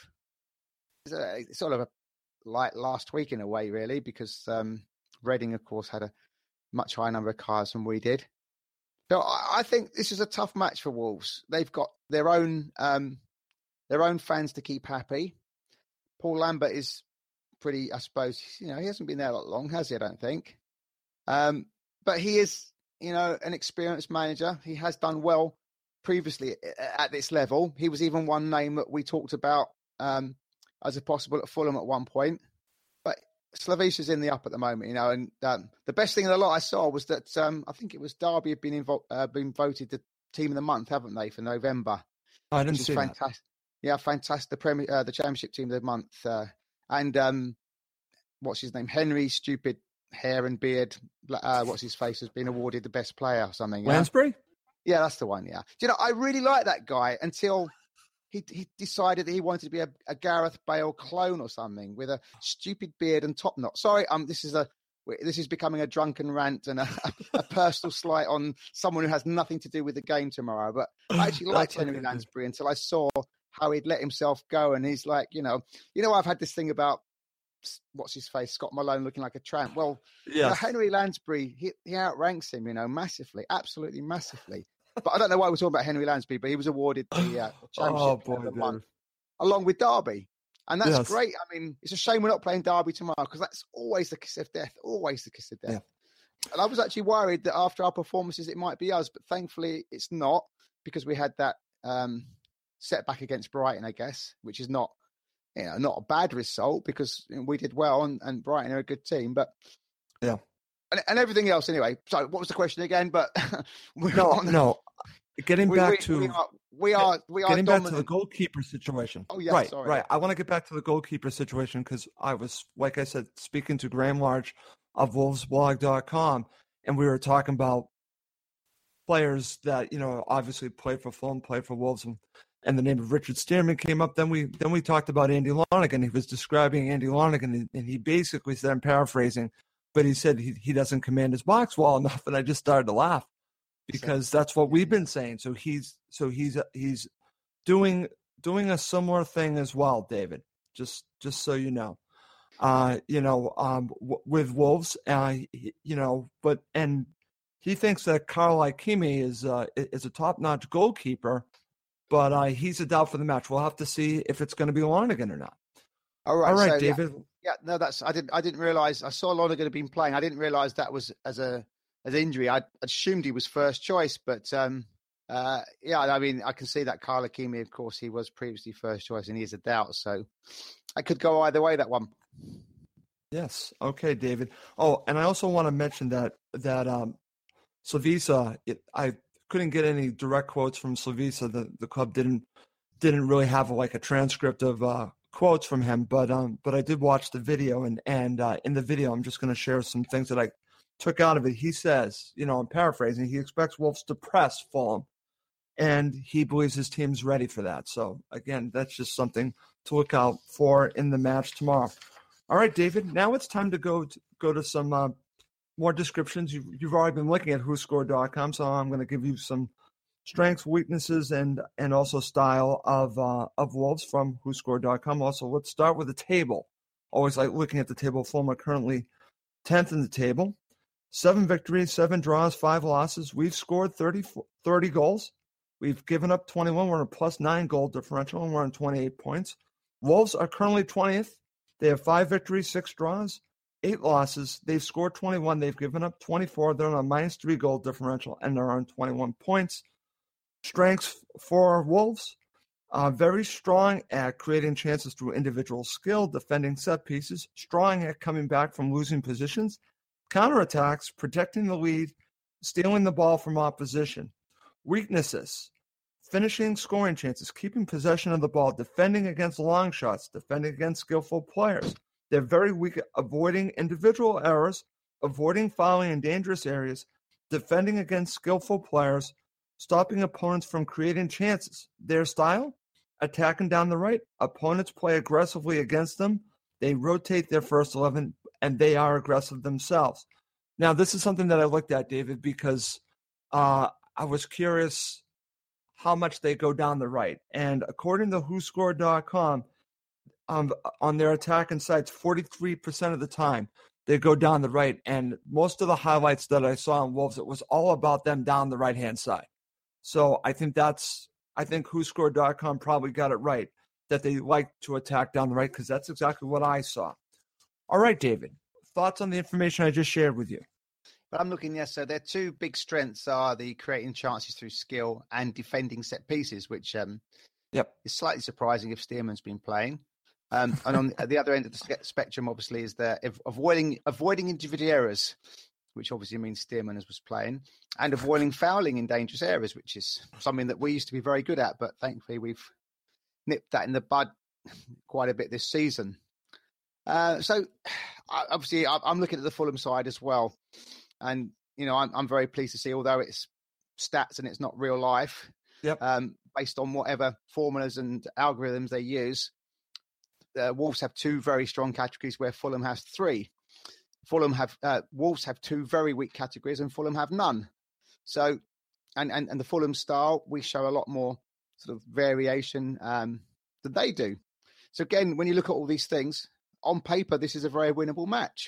sort of like last week in a way, really, because Reading, of course, had a much higher number of cards than we did. So I think this is a tough match for Wolves. They've got their own fans to keep happy. Paul Lambert is pretty, I suppose, he hasn't been there that long, has he? I don't think. But he is, an experienced manager. He has done well previously at this level. He was even one name that we talked about as a possible at Fulham at one point. But Slavicia's in the up at the moment, and the best thing of the lot I saw was that I think it was Derby have been voted the team of the month, haven't they, for November? I didn't see fantastic. That. Yeah, fantastic. The Championship team of the month, and what's his name? Henry, stupid hair and beard. What's his face has been awarded the best player or something. Lansbury? Yeah, that's the one. Yeah, I really like that guy until. He decided that he wanted to be a Gareth Bale clone or something with a stupid beard and top knot. Sorry, this is becoming a drunken rant and a personal slight on someone who has nothing to do with the game tomorrow. But I actually liked Henry Lansbury until I saw how he'd let himself go. And he's like, I've had this thing about what's his face, Scott Malone looking like a tramp. Well, Henry Lansbury, he outranks him, massively, absolutely massively. But I don't know why we're talking about Henry Lansbury, but he was awarded the Championship of the month along with Derby. And that's great. I mean, it's a shame we're not playing Derby tomorrow because that's always the kiss of death, Yeah. And I was actually worried that after our performances, it might be us, but thankfully it's not because we had that setback against Brighton, I guess, which is not a bad result because we did well and Brighton are a good team. But yeah. And everything else, anyway. So, what was the question again? But no. Getting back to the goalkeeper situation. Oh yeah, right, sorry. Right. I want to get back to the goalkeeper situation because I was, like I said, speaking to Graham Large of WolvesBlog.com, and we were talking about players that, obviously played for Fulham, played for Wolves, and the name of Richard Stearman came up. Then we talked about Andy Lonergan. He was describing Andy Lonergan, and he basically said, I'm paraphrasing, but he said he doesn't command his box well enough, and I just started to laugh because that's what we've been saying. So he's doing a similar thing as well, David. Just so you know. With Wolves, but he thinks that Carl Ikeme is a top-notch goalkeeper, but he's a doubt for the match. We'll have to see if it's going to be Lonergan or not. All right, so, David. Yeah, no, I didn't realize. I saw Lonergan had been playing. I didn't realize that was as injury. I assumed he was first choice, but I mean, I can see that Carl Ikeme, of course, he was previously first choice, and he is a doubt. So I could go either way, that one. Yes. Okay, David. Oh, and I also want to mention that Slavisa, I couldn't get any direct quotes from Slavisa. The club didn't really have like a transcript of quotes from him, but I did watch the video, and in the video, I'm just going to share some things that I took out of it. He says, I'm paraphrasing, he expects Wolves to press Fulham, and he believes his team's ready for that. So again, that's just something to look out for in the match tomorrow. All right, David, now it's time to go to some more descriptions. You've already been looking at WhoScored.com, so I'm going to give you some strengths, weaknesses, and also style of Wolves from WhoScored.com. Also, let's start with the table. Always like looking at the table. Fulham are currently 10th in the table. 7 victories, 7 draws, 5 losses. We've scored 30 goals. We've given up 21. We're on a +9 goal differential, and we're on 28 points. Wolves are currently 20th. They have 5 victories, 6 draws, 8 losses. They've scored 21. They've given up 24. They're on a -3 goal differential, and they're on 21 points. Strengths for Wolves, very strong at creating chances through individual skill, defending set pieces, strong at coming back from losing positions, counterattacks, protecting the lead, stealing the ball from opposition. Weaknesses, finishing scoring chances, keeping possession of the ball, defending against long shots, defending against skillful players. They're very weak at avoiding individual errors, avoiding fouling in dangerous areas, defending against skillful players, stopping opponents from creating chances. Their style, attacking down the right. Opponents play aggressively against them. They rotate their first 11, and they are aggressive themselves. Now, this is something that I looked at, David, because I was curious how much they go down the right. And according to WhoScored.com, on their attacking sites, 43% of the time they go down the right. And most of the highlights that I saw on Wolves, it was all about them down the right-hand side. So I think WhoScored.com probably got it right, that they like to attack down the right, because that's exactly what I saw. All right, David, thoughts on the information I just shared with you? But I'm looking, yes, so their 2 big strengths are the creating chances through skill and defending set pieces, which is slightly surprising if Stearman's been playing. And on the other end of the spectrum, obviously, is the avoiding individual errors, which obviously means Stearman was playing, and avoiding fouling in dangerous areas, which is something that we used to be very good at, but thankfully we've nipped that in the bud quite a bit this season. So obviously I'm looking at the Fulham side as well. And, I'm very pleased to see, although it's stats and it's not real life, based on whatever formulas and algorithms they use, Wolves have 2 very strong categories where Fulham has 3. Wolves have 2 very weak categories and Fulham have none. So, and the Fulham style, we show a lot more sort of variation than they do. So again, when you look at all these things, on paper, this is a very winnable match.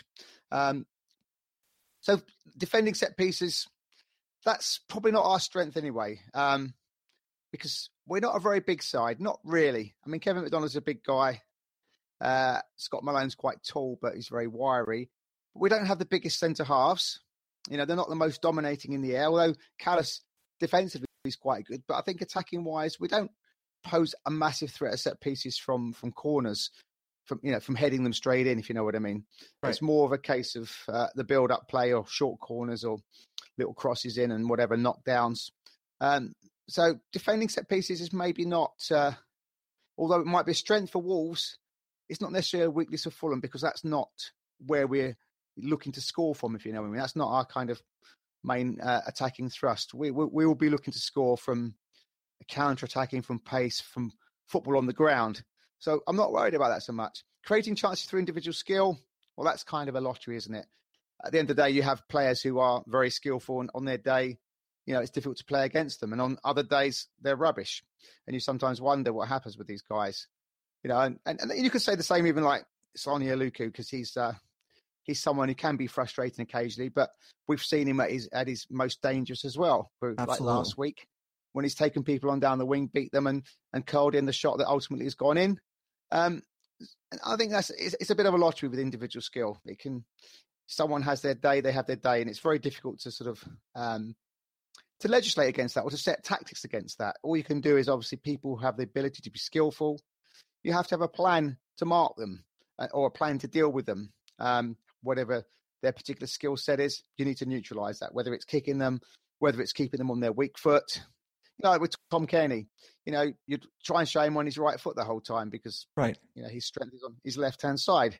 So defending set pieces, that's probably not our strength anyway, because we're not a very big side, not really. I mean, Kevin McDonald's a big guy. Scott Malone's quite tall, but he's very wiry. But we don't have the biggest centre halves. They're not the most dominating in the air, although Callas defensively is quite good. But I think attacking wise, we don't pose a massive threat of set pieces from corners, from heading them straight in, if you know what I mean. Right. It's more of a case of the build-up play or short corners or little crosses in and whatever knockdowns. So defending set pieces is maybe not, although it might be a strength for Wolves, it's not necessarily a weakness for Fulham, because that's not where we're looking to score from, if you know what I mean. That's not our kind of main attacking thrust. We will be looking to score from counter-attacking, from pace, from football on the ground. So I'm not worried about that so much. Creating chances through individual skill, well, that's kind of a lottery, isn't it? At the end of the day, you have players who are very skillful, and on their day, it's difficult to play against them. And on other days, they're rubbish. And you sometimes wonder what happens with these guys. And you could say the same even like Sone Aluko, because he's someone who can be frustrating occasionally, but we've seen him at his most dangerous as well. Like last week, when he's taken people on down the wing, beat them, and curled in the shot that ultimately has gone in. And I think it's a bit of a lottery with individual skill. Someone has their day, they have their day, and it's very difficult to sort of to legislate against that or to set tactics against that. All you can do is obviously people who have the ability to be skillful. You have to have a plan to mark them or a plan to deal with them. Whatever their particular skill set is, you need to neutralise that, whether it's kicking them, whether it's keeping them on their weak foot. With Tom Cairney, you try and show him on his right foot the whole time because his strength is on his left-hand side.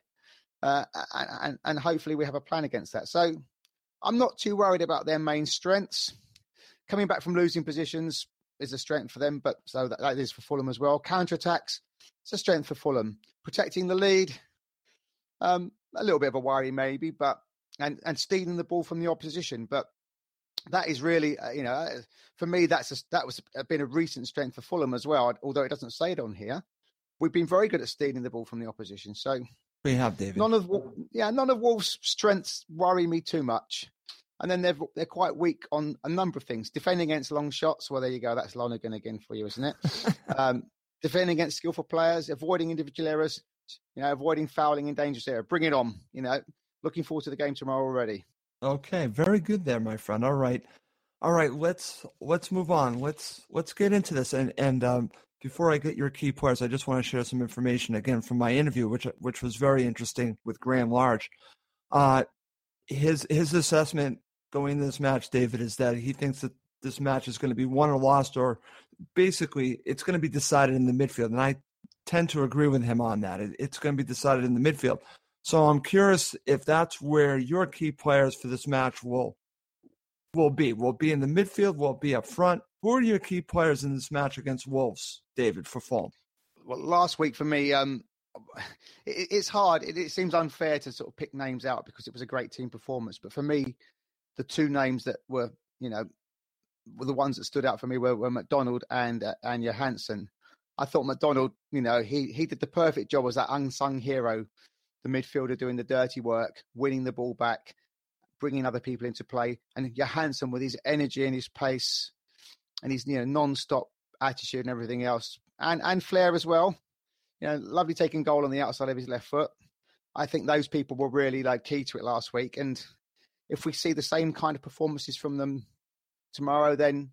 And hopefully we have a plan against that. So I'm not too worried about their main strengths. Coming back from losing positions is a strength for them, but so that is for Fulham as well. Counter-attacks, it's a strength for Fulham. Protecting the lead, a little bit of a worry maybe, but and stealing the ball from the opposition. But that is really, for me, that was been a recent strength for Fulham as well. Although it doesn't say it on here, we've been very good at stealing the ball from the opposition. So we have, David. None of Wolves' strengths worry me too much. And then they're quite weak on a number of things. Defending against long shots, well, there you go. That's Lonergan again for you, isn't it? Defending against skillful players, avoiding individual errors, avoiding fouling in dangerous area. Bring it on. Looking forward to the game tomorrow already. Okay, very good there, my friend. All right. Let's move on. Let's get into this. And before I get your key players, I just want to share some information again from my interview, which was very interesting with Graham Large. His assessment going into this match, David, is that he thinks that this match is going to be won or lost, or basically it's going to be decided in the midfield. And I tend to agree with him on that. It's going to be decided in the midfield. So I'm curious if that's where your key players for this match will be. Will be in the midfield? Will be up front? Who are your key players in this match against Wolves, David, for Fulham? Well, last week for me, it's hard. It seems unfair to sort of pick names out because it was a great team performance. But for me, the two names that were the ones that stood out for me were McDonald and Johansson. I thought McDonald, he did the perfect job as that unsung hero, the midfielder doing the dirty work, winning the ball back, bringing other people into play. And Johansson, with his energy and his pace and his non-stop attitude and everything else, and flair as well. Lovely taking goal on the outside of his left foot. I think those people were really key to it last week. And if we see the same kind of performances from them tomorrow, then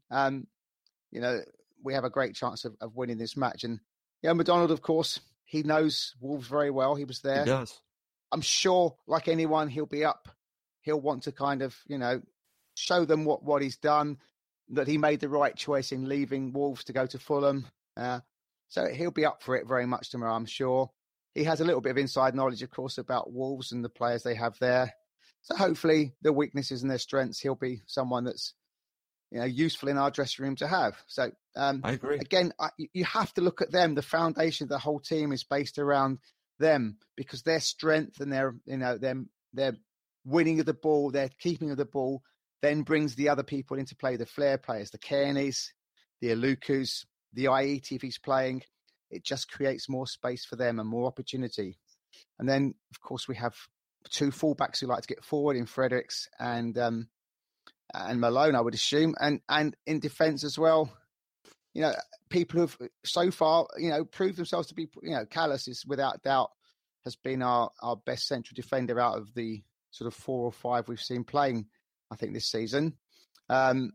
we have a great chance of winning this match. And McDonald, of course, he knows Wolves very well. He was there. He does. I'm sure, like anyone, he'll be up. He'll want to kind of, show them what he's done, that he made the right choice in leaving Wolves to go to Fulham. So he'll be up for it very much tomorrow, I'm sure. He has a little bit of inside knowledge, of course, about Wolves and the players they have there. So hopefully their weaknesses and their strengths, he'll be someone that's useful in our dressing room to have. So I agree. Again, you have to look at them. The foundation of the whole team is based around them because their strength and their winning of the ball, their keeping of the ball, then brings the other people into play, the flair players, the Cairneys, the Alukus, the Aiiti if he's playing. It just creates more space for them and more opportunity. And then, of course, we have two fullbacks who like to get forward in Fredericks and Malone, I would assume, and in defence as well. People who've so far, proved themselves to be, Callas is without doubt has been our best central defender out of the sort of 4 or 5 we've seen playing, I think, this season. And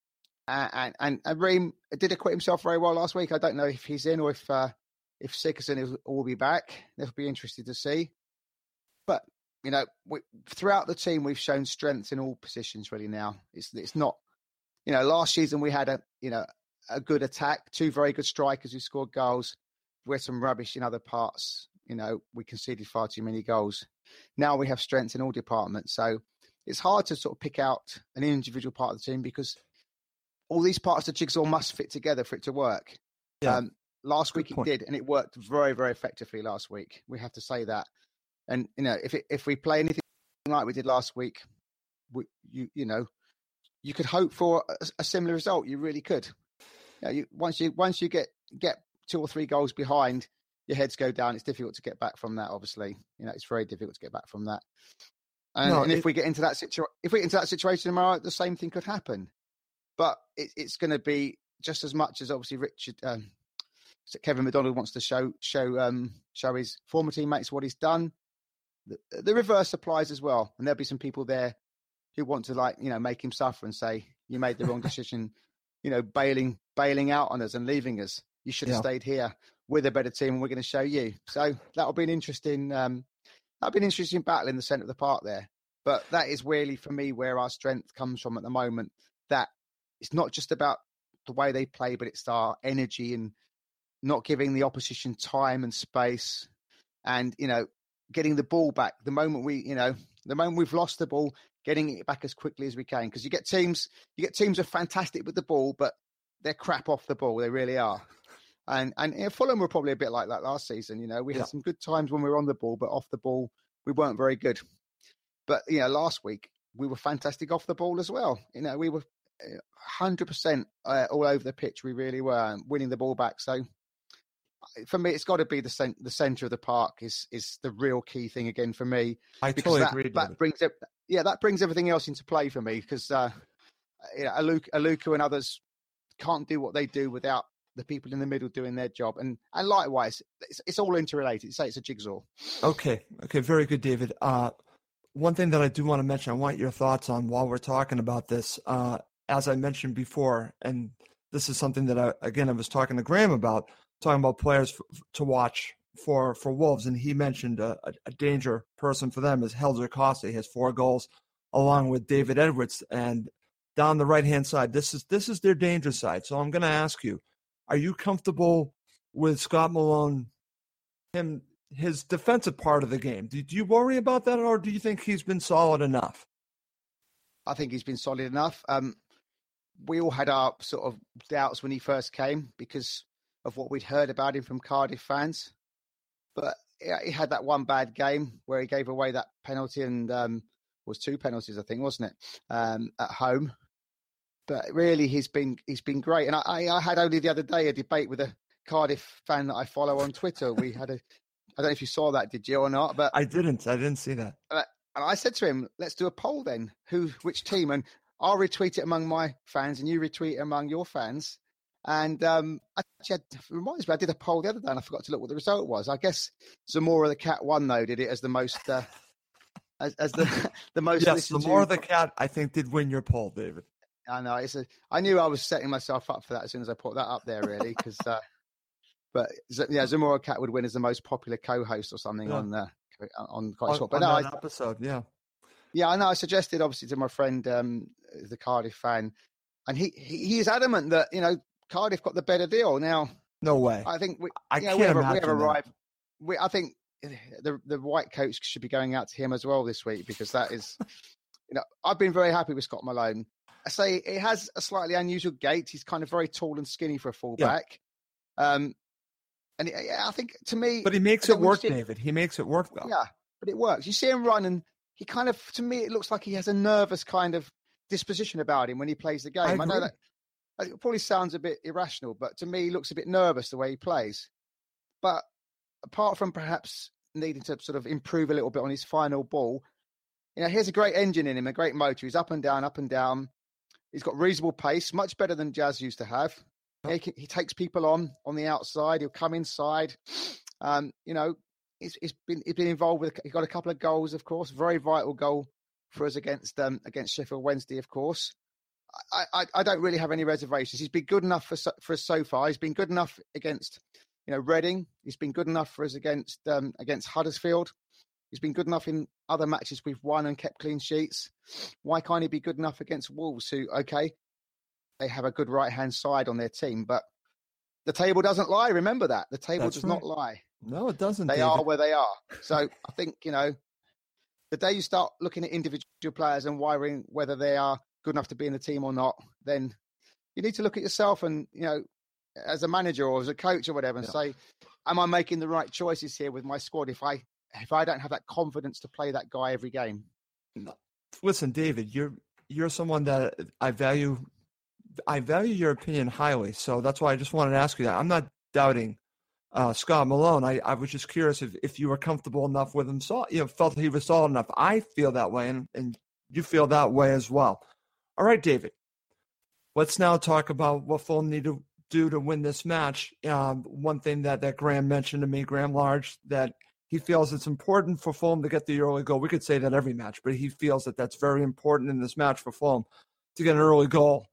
Ream did acquit himself very well last week. I don't know if he's in or if Sigurdsson will be back. That'll be interesting to see. But throughout the team, we've shown strength in all positions really. Now it's not, last season we had a good attack, 2 very good strikers who scored goals. We had some rubbish in other parts. We conceded far too many goals. Now we have strength in all departments. So it's hard to sort of pick out an individual part of the team because all these parts of the jigsaw must fit together for it to work. Yeah. Last week it did, and it worked very, very effectively last week. We have to say that. And, if we play anything like we did last week, you could hope for a similar result. You really could. Once you get 2 or 3 goals behind, your heads go down. It's difficult to get back from that. Obviously, it's very difficult to get back from that. And if we get into that situation tomorrow, the same thing could happen. But it's going to be just as much as obviously Kevin McDonald wants to show his former teammates what he's done. The reverse applies as well, and there'll be some people there who want to make him suffer and say you made the wrong decision, bailing out on us and leaving us. You should have stayed here. We're the better team, and we're going to show you. So that'll be an interesting battle in the centre of the park there. But that is really for me where our strength comes from at the moment. That it's not just about the way they play, but it's our energy and not giving the opposition time and space, and getting the ball back the moment we've lost the ball, getting it back as quickly as we can. Because you get teams are fantastic with the ball, but they're crap off the ball. They really are. And Fulham were probably a bit like that last season. We had some good times when we were on the ball, but off the ball we weren't very good. But last week we were fantastic off the ball as well. We were 100% all over the pitch. We really were winning the ball back. So for me, it's got to be the centre of the park is the real key thing again for me. I totally agree. That brings everything else into play for me because Aluka and others can't do what they do without the people in the middle doing their job. And likewise, it's all interrelated. Say it's a jigsaw. Okay, very good, David. One thing that I do want to mention, I want your thoughts on while we're talking about this. As I mentioned before, and this is something that I was talking to Graham about, talking about players to watch for Wolves, and he mentioned a danger person for them is Helder Costa. He has 4 goals, along with David Edwards, and down the right-hand side, this is their danger side. So I'm going to ask you, are you comfortable with Scott Malone, his defensive part of the game? Do you worry about that, or do you think he's been solid enough? I think he's been solid enough. We all had our sort of doubts when he first came because of what we'd heard about him from Cardiff fans. But he had that one bad game where he gave away that penalty and was 2 penalties, I think, wasn't it, at home. But really, he's been great. And I had only the other day a debate with a Cardiff fan that I follow on Twitter. We had I don't know if you saw that, did you or not? But I didn't see that. And I said to him, let's do a poll then. Which team? And I'll retweet it among my fans and you retweet it among your fans. And it reminds me, I did a poll the other day and I forgot to look what the result was. I guess Zamora the Cat won, though, did it, as the most... as the most... Yes, Zamora the Cat, I think, did win your poll, David. I know. I knew I was setting myself up for that as soon as I put that up there, really, because... but yeah, Zamora Cat would win as the most popular co-host or something on quite short. But on that episode, yeah. Yeah, I know. I suggested, obviously, to my friend, the Cardiff fan, and he is adamant that, Cardiff got the better deal. Now, no way. I think we have arrived. I think the white coach should be going out to him as well this week because that is, I've been very happy with Scott Malone. I say he has a slightly unusual gait. He's kind of very tall and skinny for a fullback. Yeah. And I think to me, but he makes it work, David. He makes it work though. Yeah, but it works. You see him run, and he kind of, to me, it looks like he has a nervous kind of disposition about him when he plays the game. I know that it probably sounds a bit irrational, but to me, he looks a bit nervous the way he plays. But apart from perhaps needing to sort of improve a little bit on his final ball, here's a great engine in him, a great motor. He's up and down, up and down. He's got reasonable pace, much better than Jazz used to have. He takes people on the outside. He'll come inside. He's been involved with. He got a couple of goals, of course. Very vital goal for us against Sheffield Wednesday, of course. I don't really have any reservations. He's been good enough for us so far. He's been good enough against Reading. He's been good enough for us against Huddersfield. He's been good enough in other matches we've won and kept clean sheets. Why can't he be good enough against Wolves, who, okay, they have a good right-hand side on their team, but the table doesn't lie. Remember that. The table does not lie. No, it doesn't. They David. are where they are. So I think, the the day you start looking at individual players and wiring whether they are good enough to be in the team or not, then you need to look at yourself and, as a manager or as a coach or whatever, and say, am I making the right choices here with my squad if I don't have that confidence to play that guy every game? Listen, David, you're someone that I value your opinion highly. So that's why I just wanted to ask you that. I'm not doubting Scott Malone. I was just curious if you were comfortable enough with him, felt he was solid enough. I feel that way, and you feel that way as well. All right, David, let's now talk about what Fulham need to do to win this match. One thing that Graham mentioned to me, Graham Large, that he feels it's important for Fulham to get the early goal. We could say that every match, but he feels that that's very important in this match for Fulham to get an early goal.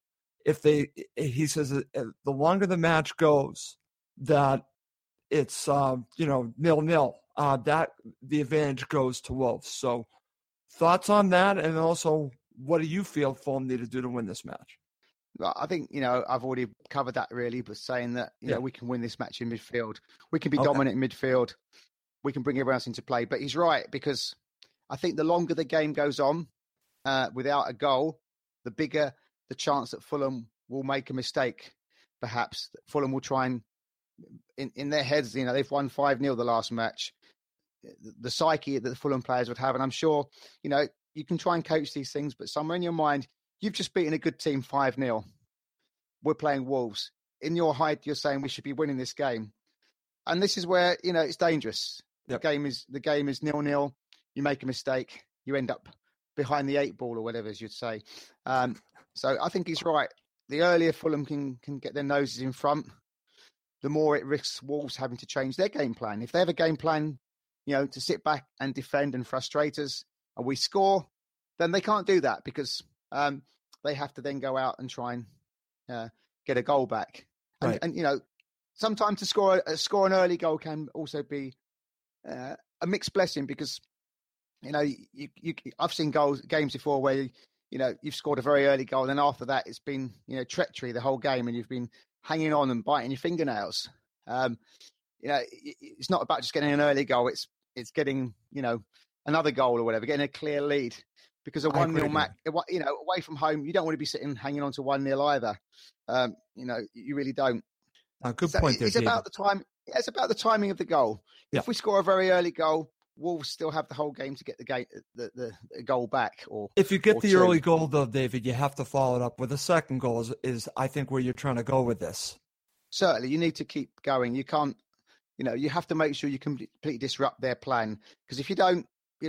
He says that the longer the match goes, that it's 0-0. That the advantage goes to Wolves. So, thoughts on that, and also what do you feel Fulham need to do to win this match? Well, I think I've already covered that really, but saying that we can win this match in midfield, we can be dominant in midfield, we can bring everyone else into play. But he's right, because I think the longer the game goes on without a goal, the bigger the chance that Fulham will make a mistake. Perhaps Fulham will try and, in their heads, they've won 5-0 the last match. The psyche that the Fulham players would have, and I'm sure, you can try and coach these things, but somewhere in your mind, you've just beaten a good team 5-0. We're playing Wolves. In your head, you're saying we should be winning this game, and this is where it's dangerous. Yep. The game is 0-0. You make a mistake, you end up behind the 8 ball or whatever, as you'd say. So I think he's right. The earlier Fulham can get their noses in front, the more it risks Wolves having to change their game plan. If they have a game plan, to sit back and defend and frustrate us, and we score, then they can't do that, because they have to then go out and try and get a goal back. Right. And sometimes to score an early goal can also be a mixed blessing, because I've seen games before where you've scored a very early goal, and then after that it's been treachery the whole game, and you've been hanging on and biting your fingernails. It's not about just getting an early goal. It's getting another goal or whatever, getting a clear lead, because a 1-0 match, away from home, you don't want to be sitting hanging on to 1-0 either. You really don't. Good point there, it's about the time. It's about the timing of the goal. Yeah. If we score a very early goal, Wolves still have the whole game to get the goal back. Or if you get the early goal, though, David, you have to follow it up with a second goal. Is I think where you're trying to go with this. Certainly, you need to keep going. You can't. You have to make sure you completely disrupt their plan, because if you don't,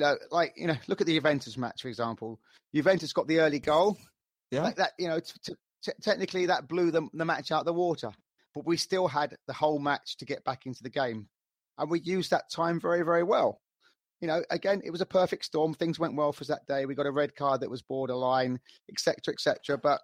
look at the Juventus match, for example. Juventus got the early goal. Yeah. Technically that blew the match out of the water, but we still had the whole match to get back into the game, and we used that time very, very well. Again, it was a perfect storm. Things went well for us that day. We got a red card that was borderline, etc., etc. But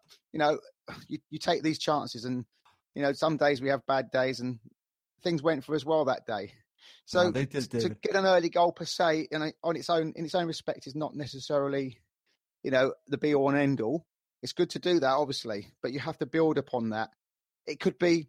you take these chances, and some days we have bad days, and things went for us well that day. So to get an early goal per se, in its own respect, is not necessarily, the be all and end all. It's good to do that, obviously, but you have to build upon that. It could be,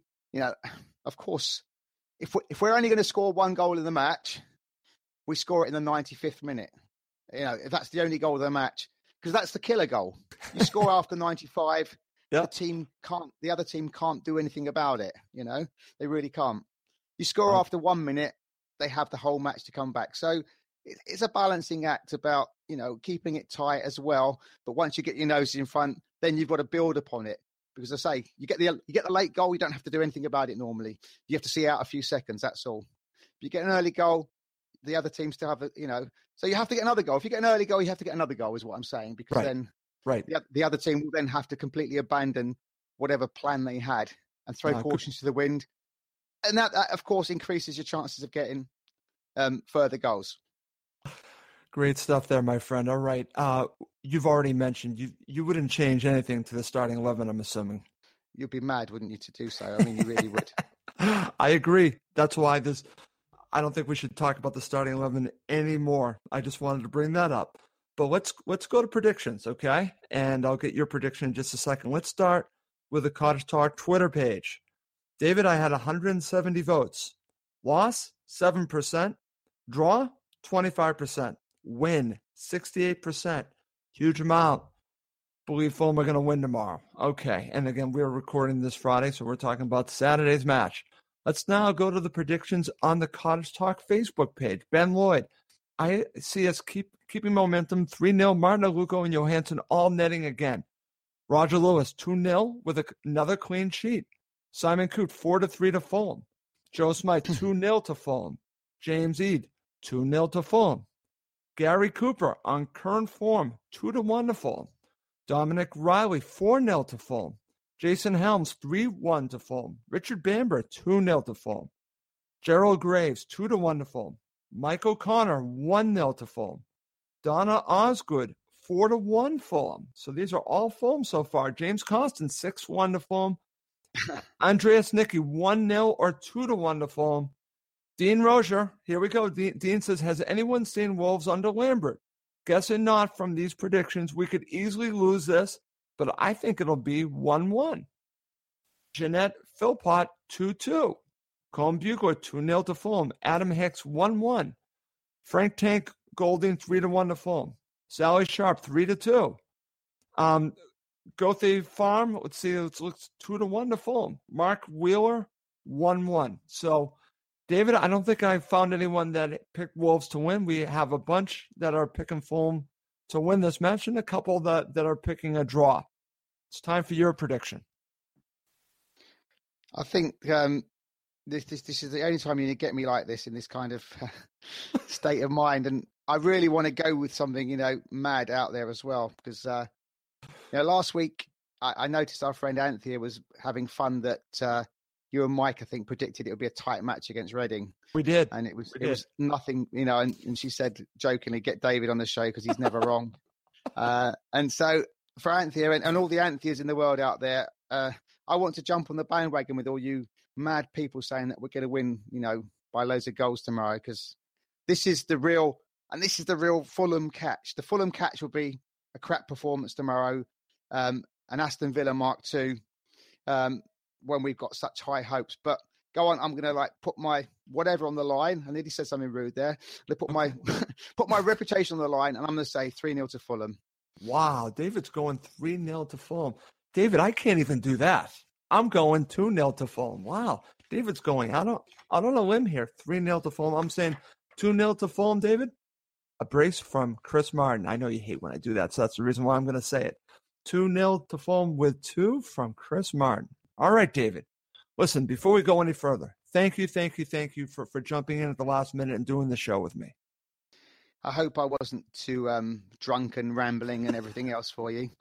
of course, if we're only going to score one goal in the match, we score it in the 95th minute. If that's the only goal of the match, because that's the killer goal. You score after 95. Yep. The other team can't do anything about it. They really can't. You score after 1 minute, they have the whole match to come back. So it's a balancing act about, keeping it tight as well. But once you get your nose in front, then you've got to build upon it. Because I say, you get the late goal, you don't have to do anything about it normally. You have to see out a few seconds, that's all. If you get an early goal, the other team still have so you have to get another goal. If you get an early goal, you have to get another goal, is what I'm saying. Because then the other team will then have to completely abandon whatever plan they had and throw caution to the wind. And that, of course, increases your chances of getting further goals. Great stuff there, my friend. All right. You've already mentioned you wouldn't change anything to the starting 11, I'm assuming. You'd be mad, wouldn't you, to do so? I mean, you really would. I agree. That's why I don't think we should talk about the starting 11 anymore. I just wanted to bring that up. But let's go to predictions, okay? And I'll get your prediction in just a second. Let's start with the Cottage Talk Twitter page. David, I had 170 votes. Loss, 7%. Draw, 25%. win, 68%. Huge amount. Believe Fulham are going to win tomorrow. Okay. And again, we're recording this Friday, so we're talking about Saturday's match. Let's now go to the predictions on the Cottage Talk Facebook page. Ben Lloyd, I see us keeping momentum. 3-0, Martin Aluko and Johansson all netting again. Roger Lewis, 2-0 with another clean sheet. Simon Coote, 4-3 to Fulham. Joe Smythe, 2-0 to Fulham. James Eade, 2-0 to Fulham. Gary Cooper, on current form, 2-1 to Fulham. Dominic Riley, 4-0 to Fulham. Jason Helms, 3-1 to Fulham. Richard Bamber, 2-0 to Fulham. Gerald Graves, 2-1 to Fulham. Mike O'Connor, 1-0 to Fulham. Donna Osgood, 4-1 Fulham. So these are all Fulham so far. James Constant, 6-1 to Fulham. Andreas Nicky, 1-0 or 2-1 to Fulham. Dean Rozier, here we go. Dean says, has anyone seen Wolves under Lambert? Guessing not from these predictions. We could easily lose this, but I think it'll be 1-1. Jeanette Philpott, 2-2. Colm Bugler, 2-0 to Fulham. Adam Hicks, 1-1. Frank Tank Golding, 3-1 to Fulham. Sally Sharp, 3-2. Gothe Farm, let's look 2-1 to Fulham. Mark Wheeler, 1-1. So, David, I don't think I found anyone that picked Wolves to win. We have a bunch that are picking Fulham to win this match and a couple that are picking a draw. It's time for your prediction. I think this is the only time you get me like this in this kind of state of mind. And I really want to go with something, mad out there as well. Because, last week I noticed our friend Anthea was having fun that you and Mike, I think, predicted it would be a tight match against Reading. We did. And it was nothing, and she said jokingly, get David on the show because he's never wrong. And so for Anthea and all the Antheas in the world out there, I want to jump on the bandwagon with all you mad people saying that we're going to win, by loads of goals tomorrow, because this is the real Fulham catch. The Fulham catch will be a crap performance tomorrow, an Aston Villa Mark II, when we've got such high hopes. But go on, I'm going to put my whatever on the line. I nearly said something rude there. I put my put my reputation on the line, and I'm going to say 3-0 to Fulham. Wow, David's going 3-0 to Fulham. David, I can't even do that. I'm going 2-0 to Fulham. Wow, David's going out on a limb here. 3-0 to Fulham. I'm saying 2-0 to Fulham, David. A brace from Chris Martin. I know you hate when I do that, so that's the reason why I'm going to say it. 2-0 to Fulham with 2 from Chris Martin. All right, David. Listen, before we go any further, thank you for jumping in at the last minute and doing the show with me. I hope I wasn't too drunk and rambling and everything else for you.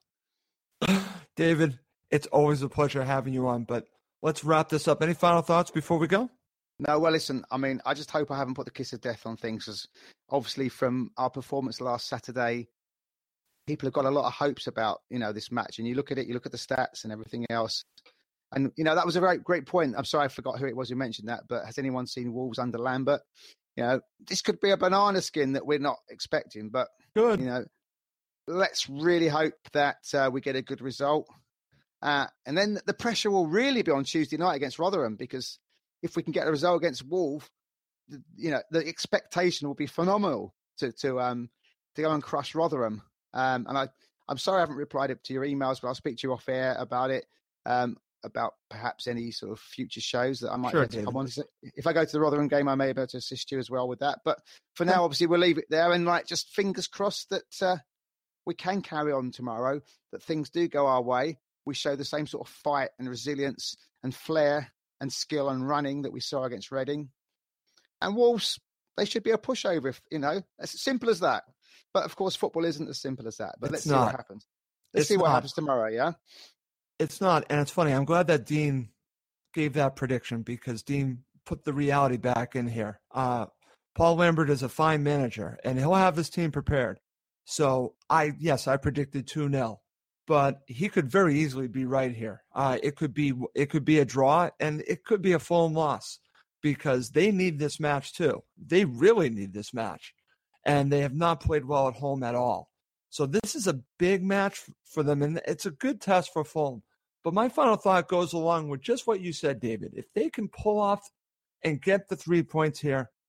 David, it's always a pleasure having you on, but let's wrap this up. Any final thoughts before we go? No, well, listen, I just hope I haven't put the kiss of death on things, because obviously from our performance last Saturday, people have got a lot of hopes about, this match. And you look at it, you look at the stats and everything else. And, that was a very great point. I'm sorry, I forgot who it was who mentioned that, but has anyone seen Wolves under Lambert? This could be a banana skin that we're not expecting, but, good. Let's really hope that we get a good result. And then the pressure will really be on Tuesday night against Rotherham, because if we can get a result against Wolves, the expectation will be phenomenal to go and crush Rotherham. And I'm sorry I haven't replied to your emails, but I'll speak to you off air about it. About perhaps any sort of future shows that I might be able to come on. If I go to the Rotherham game, I may be able to assist you as well with that. But for now, obviously, we'll leave it there and just fingers crossed that we can carry on tomorrow, that things do go our way. We show the same sort of fight and resilience and flair and skill and running that we saw against Reading. And Wolves, they should be a pushover, as simple as that. But of course, football isn't as simple as that. But let's see what happens. Let's see what happens tomorrow, yeah? It's not, and it's funny. I'm glad that Dean gave that prediction, because Dean put the reality back in here. Paul Lambert is a fine manager, and he'll have his team prepared. So I predicted 2-0, but he could very easily be right here. It could be a draw, and it could be a full loss, because they need this match too. They really need this match, and they have not played well at home at all. So this is a big match for them, and it's a good test for Fulham. But my final thought goes along with just what you said, David. If they can pull off and get the 3 points here,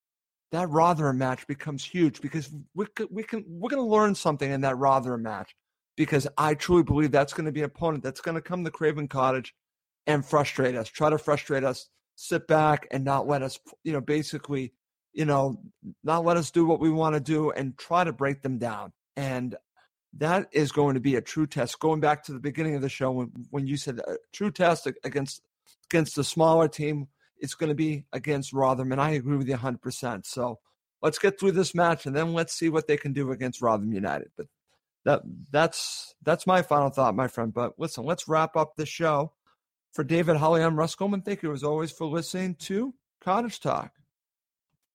that Rotherham match becomes huge, because we're going to learn something in that Rotherham match, because I truly believe that's going to be an opponent that's going to come to Craven Cottage and frustrate us, try to frustrate us, sit back and not let us, basically, not let us do what we want to do and try to break them down. And that is going to be a true test. Going back to the beginning of the show, when you said a true test against the smaller team, it's going to be against Rotherham, and I agree with you 100%. So let's get through this match, and then let's see what they can do against Rotherham United. But that's my final thought, my friend. But listen, let's wrap up the show. For David Holly, I'm Russ Coleman. Thank you, as always, for listening to Cottage Talk.